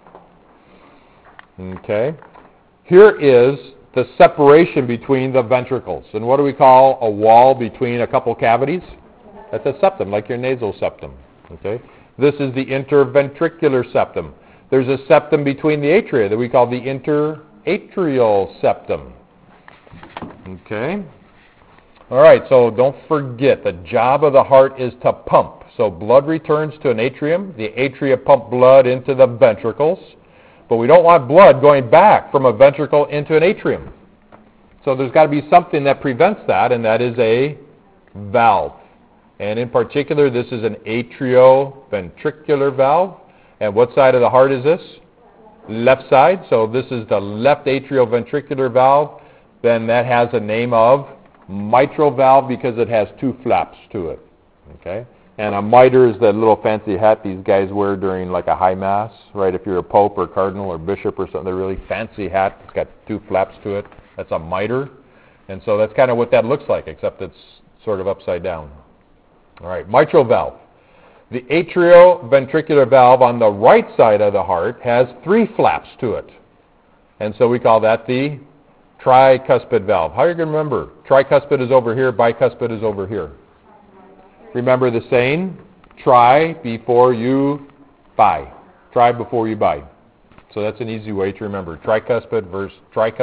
Okay. Here is the separation between the ventricles. And what do we call a wall between a couple cavities? That's a septum, like your nasal septum. Okay? This is the interventricular septum. There's a septum between the atria that we call the interatrial septum. Okay? All right, so don't forget, the job of the heart is to pump. So blood returns to an atrium. The atria pump blood into the ventricles. But we don't want blood going back from a ventricle into an atrium. So there's got to be something that prevents that, and that is a valve. And in particular, this is an atrioventricular valve. And what side of the heart is this? left side. So this is the left atrioventricular valve. Then that has a name of mitral valve because it has two flaps to it. Okay? And a mitre is that little fancy hat these guys wear during like a high mass, right? If you're a pope or cardinal or bishop or something, they're really fancy hat. It's got two flaps to it. That's a mitre. And so that's kind of what that looks like, except it's sort of upside down. All right, mitral valve. The atrioventricular valve on the right side of the heart has three flaps to it. And so we call that the tricuspid valve. How are you going to remember? Tricuspid is over here, bicuspid is over here. Remember the saying, try before you buy. Try before you buy. So that's an easy way to remember. Tricuspid versus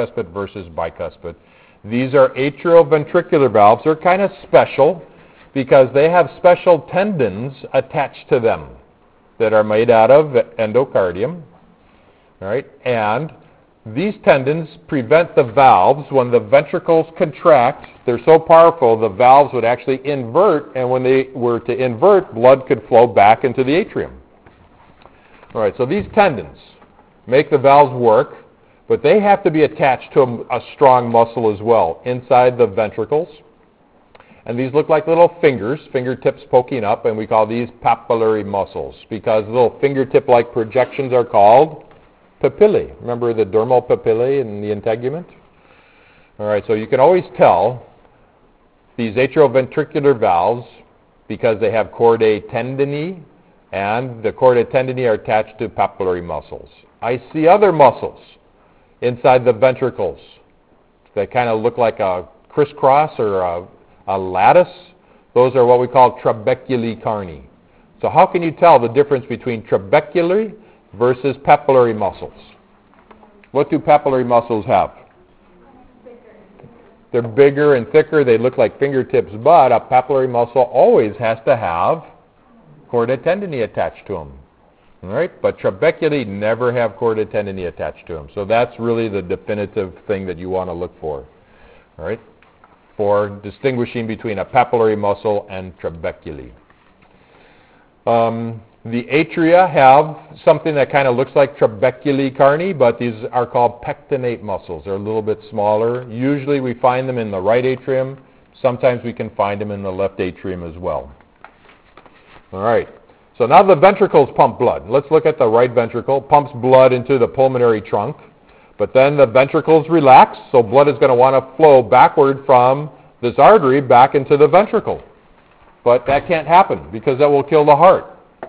bicuspid. These are atrioventricular valves. They're kind of special because they have special tendons attached to them that are made out of endocardium. All right? And these tendons prevent the valves. When the ventricles contract, they're so powerful, the valves would actually invert, and when they were to invert, blood could flow back into the atrium. All right, so these tendons make the valves work, but they have to be attached to a strong muscle as well inside the ventricles. And these look like little fingers, fingertips poking up, and we call these papillary muscles because little fingertip-like projections are called papillae. Remember the dermal papillae in the integument? All right, so you can always tell these atrioventricular valves because they have chordae tendineae, and the chordae tendineae are attached to papillary muscles. I see other muscles inside the ventricles that kind of look like a crisscross or a lattice. Those are what we call trabeculae carni. So how can you tell the difference between trabeculae versus papillary muscles? What do papillary muscles have? They're bigger and thicker. They look like fingertips, but a papillary muscle always has to have chordae tendineae attached to them. All right? But trabeculae never have chordae tendineae attached to them. So that's really the definitive thing that you want to look for. All right? For distinguishing between a papillary muscle and trabeculae. The atria have something that kind of looks like trabeculae carni, but these are called pectinate muscles. They're a little bit smaller. Usually we find them in the right atrium. Sometimes we can find them in the left atrium as well. All right. So now the ventricles pump blood. Let's look at the right ventricle. Pumps blood into the pulmonary trunk. But then the ventricles relax, so blood is going to want to flow backward from this artery back into the ventricle. But that can't happen because that will kill the heart.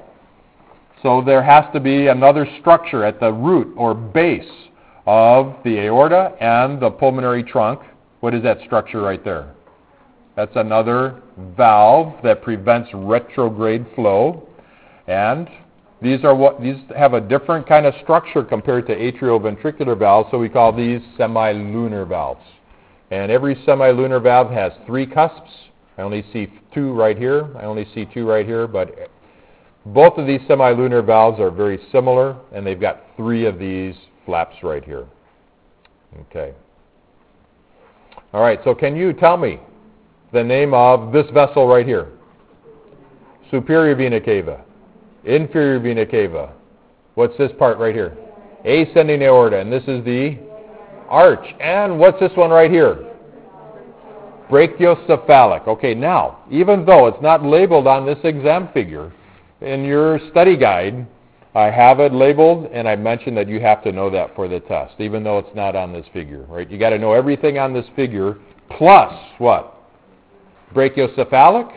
So there has to be another structure at the root or base of the aorta and the pulmonary trunk. What is that structure right there? That's another valve that prevents retrograde flow. And these have a different kind of structure compared to atrioventricular valves, so we call these semilunar valves. And every semilunar valve has three cusps. I only see two right here. But both of these semilunar valves are very similar, and they've got three of these flaps right here. Okay. All right, so can you tell me the name of this vessel right here? Superior vena cava. Inferior vena cava. What's this part right here? Ascending aorta, and this is the arch. And what's this one right here? Brachiocephalic. Okay, now, even though it's not labeled on this exam figure, in your study guide, I have it labeled, and I mentioned that you have to know that for the test, even though it's not on this figure, right? You got to know everything on this figure, plus what? Brachiocephalic,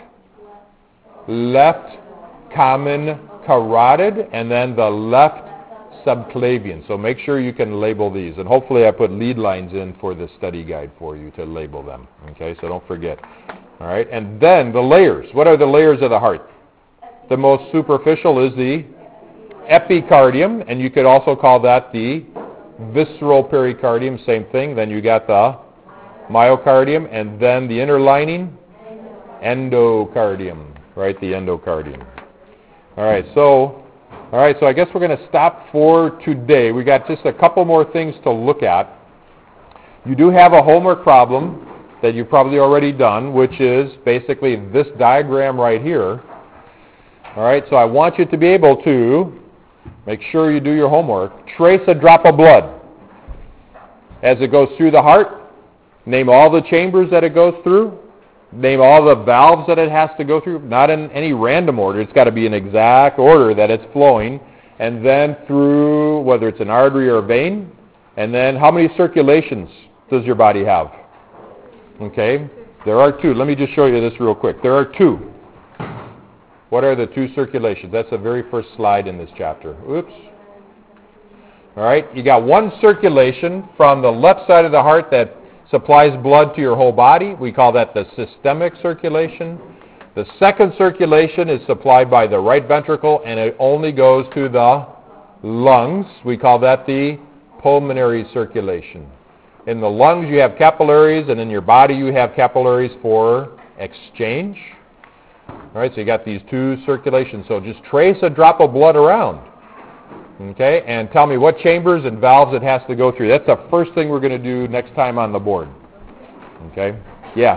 left common carotid, and then the left subclavian. So make sure you can label these, and hopefully I put lead lines in for the study guide for you to label them. Okay, so don't forget. All right, and then the layers. What are the layers of the heart? The most superficial is the epicardium, and you could also call that the visceral pericardium, same thing. Then you got the myocardium, and then the inner lining, endocardium, right, the endocardium. All right, so I guess we're going to stop for today. We got just a couple more things to look at. You do have a homework problem that you've probably already done, which is basically this diagram right here. All right, so I want you to be able to Make sure you do your homework. Trace a drop of blood as it goes through the heart. Name all the chambers that it goes through. Name all the valves that it has to go through. Not in any random order. It's got to be an exact order that it's flowing. And then through, whether it's an artery or a vein. And then how many circulations does your body have? Okay. There are two. Let me just show you this real quick. There are two. What are the two circulations? That's the very first slide in this chapter. Oops. All right. You got one circulation from the left side of the heart that supplies blood to your whole body. We call that the systemic circulation. The second circulation is supplied by the right ventricle, and it only goes to the lungs. We call that the pulmonary circulation. In the lungs you have capillaries, and in your body you have capillaries for exchange. All right, so you got these two circulations. So just trace a drop of blood around. Okay, and tell me what chambers and valves it has to go through. That's the first thing we're going to do next time on the board. Okay, yeah.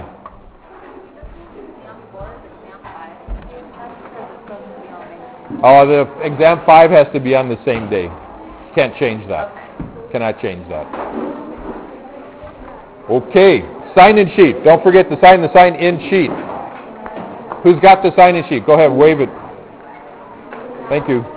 The exam 5 has to be on the same day. Can't change that. Cannot change that. Okay, sign-in sheet. Don't forget to sign the sign-in sheet. Who's got the sign-in sheet? Go ahead, wave it. Thank you.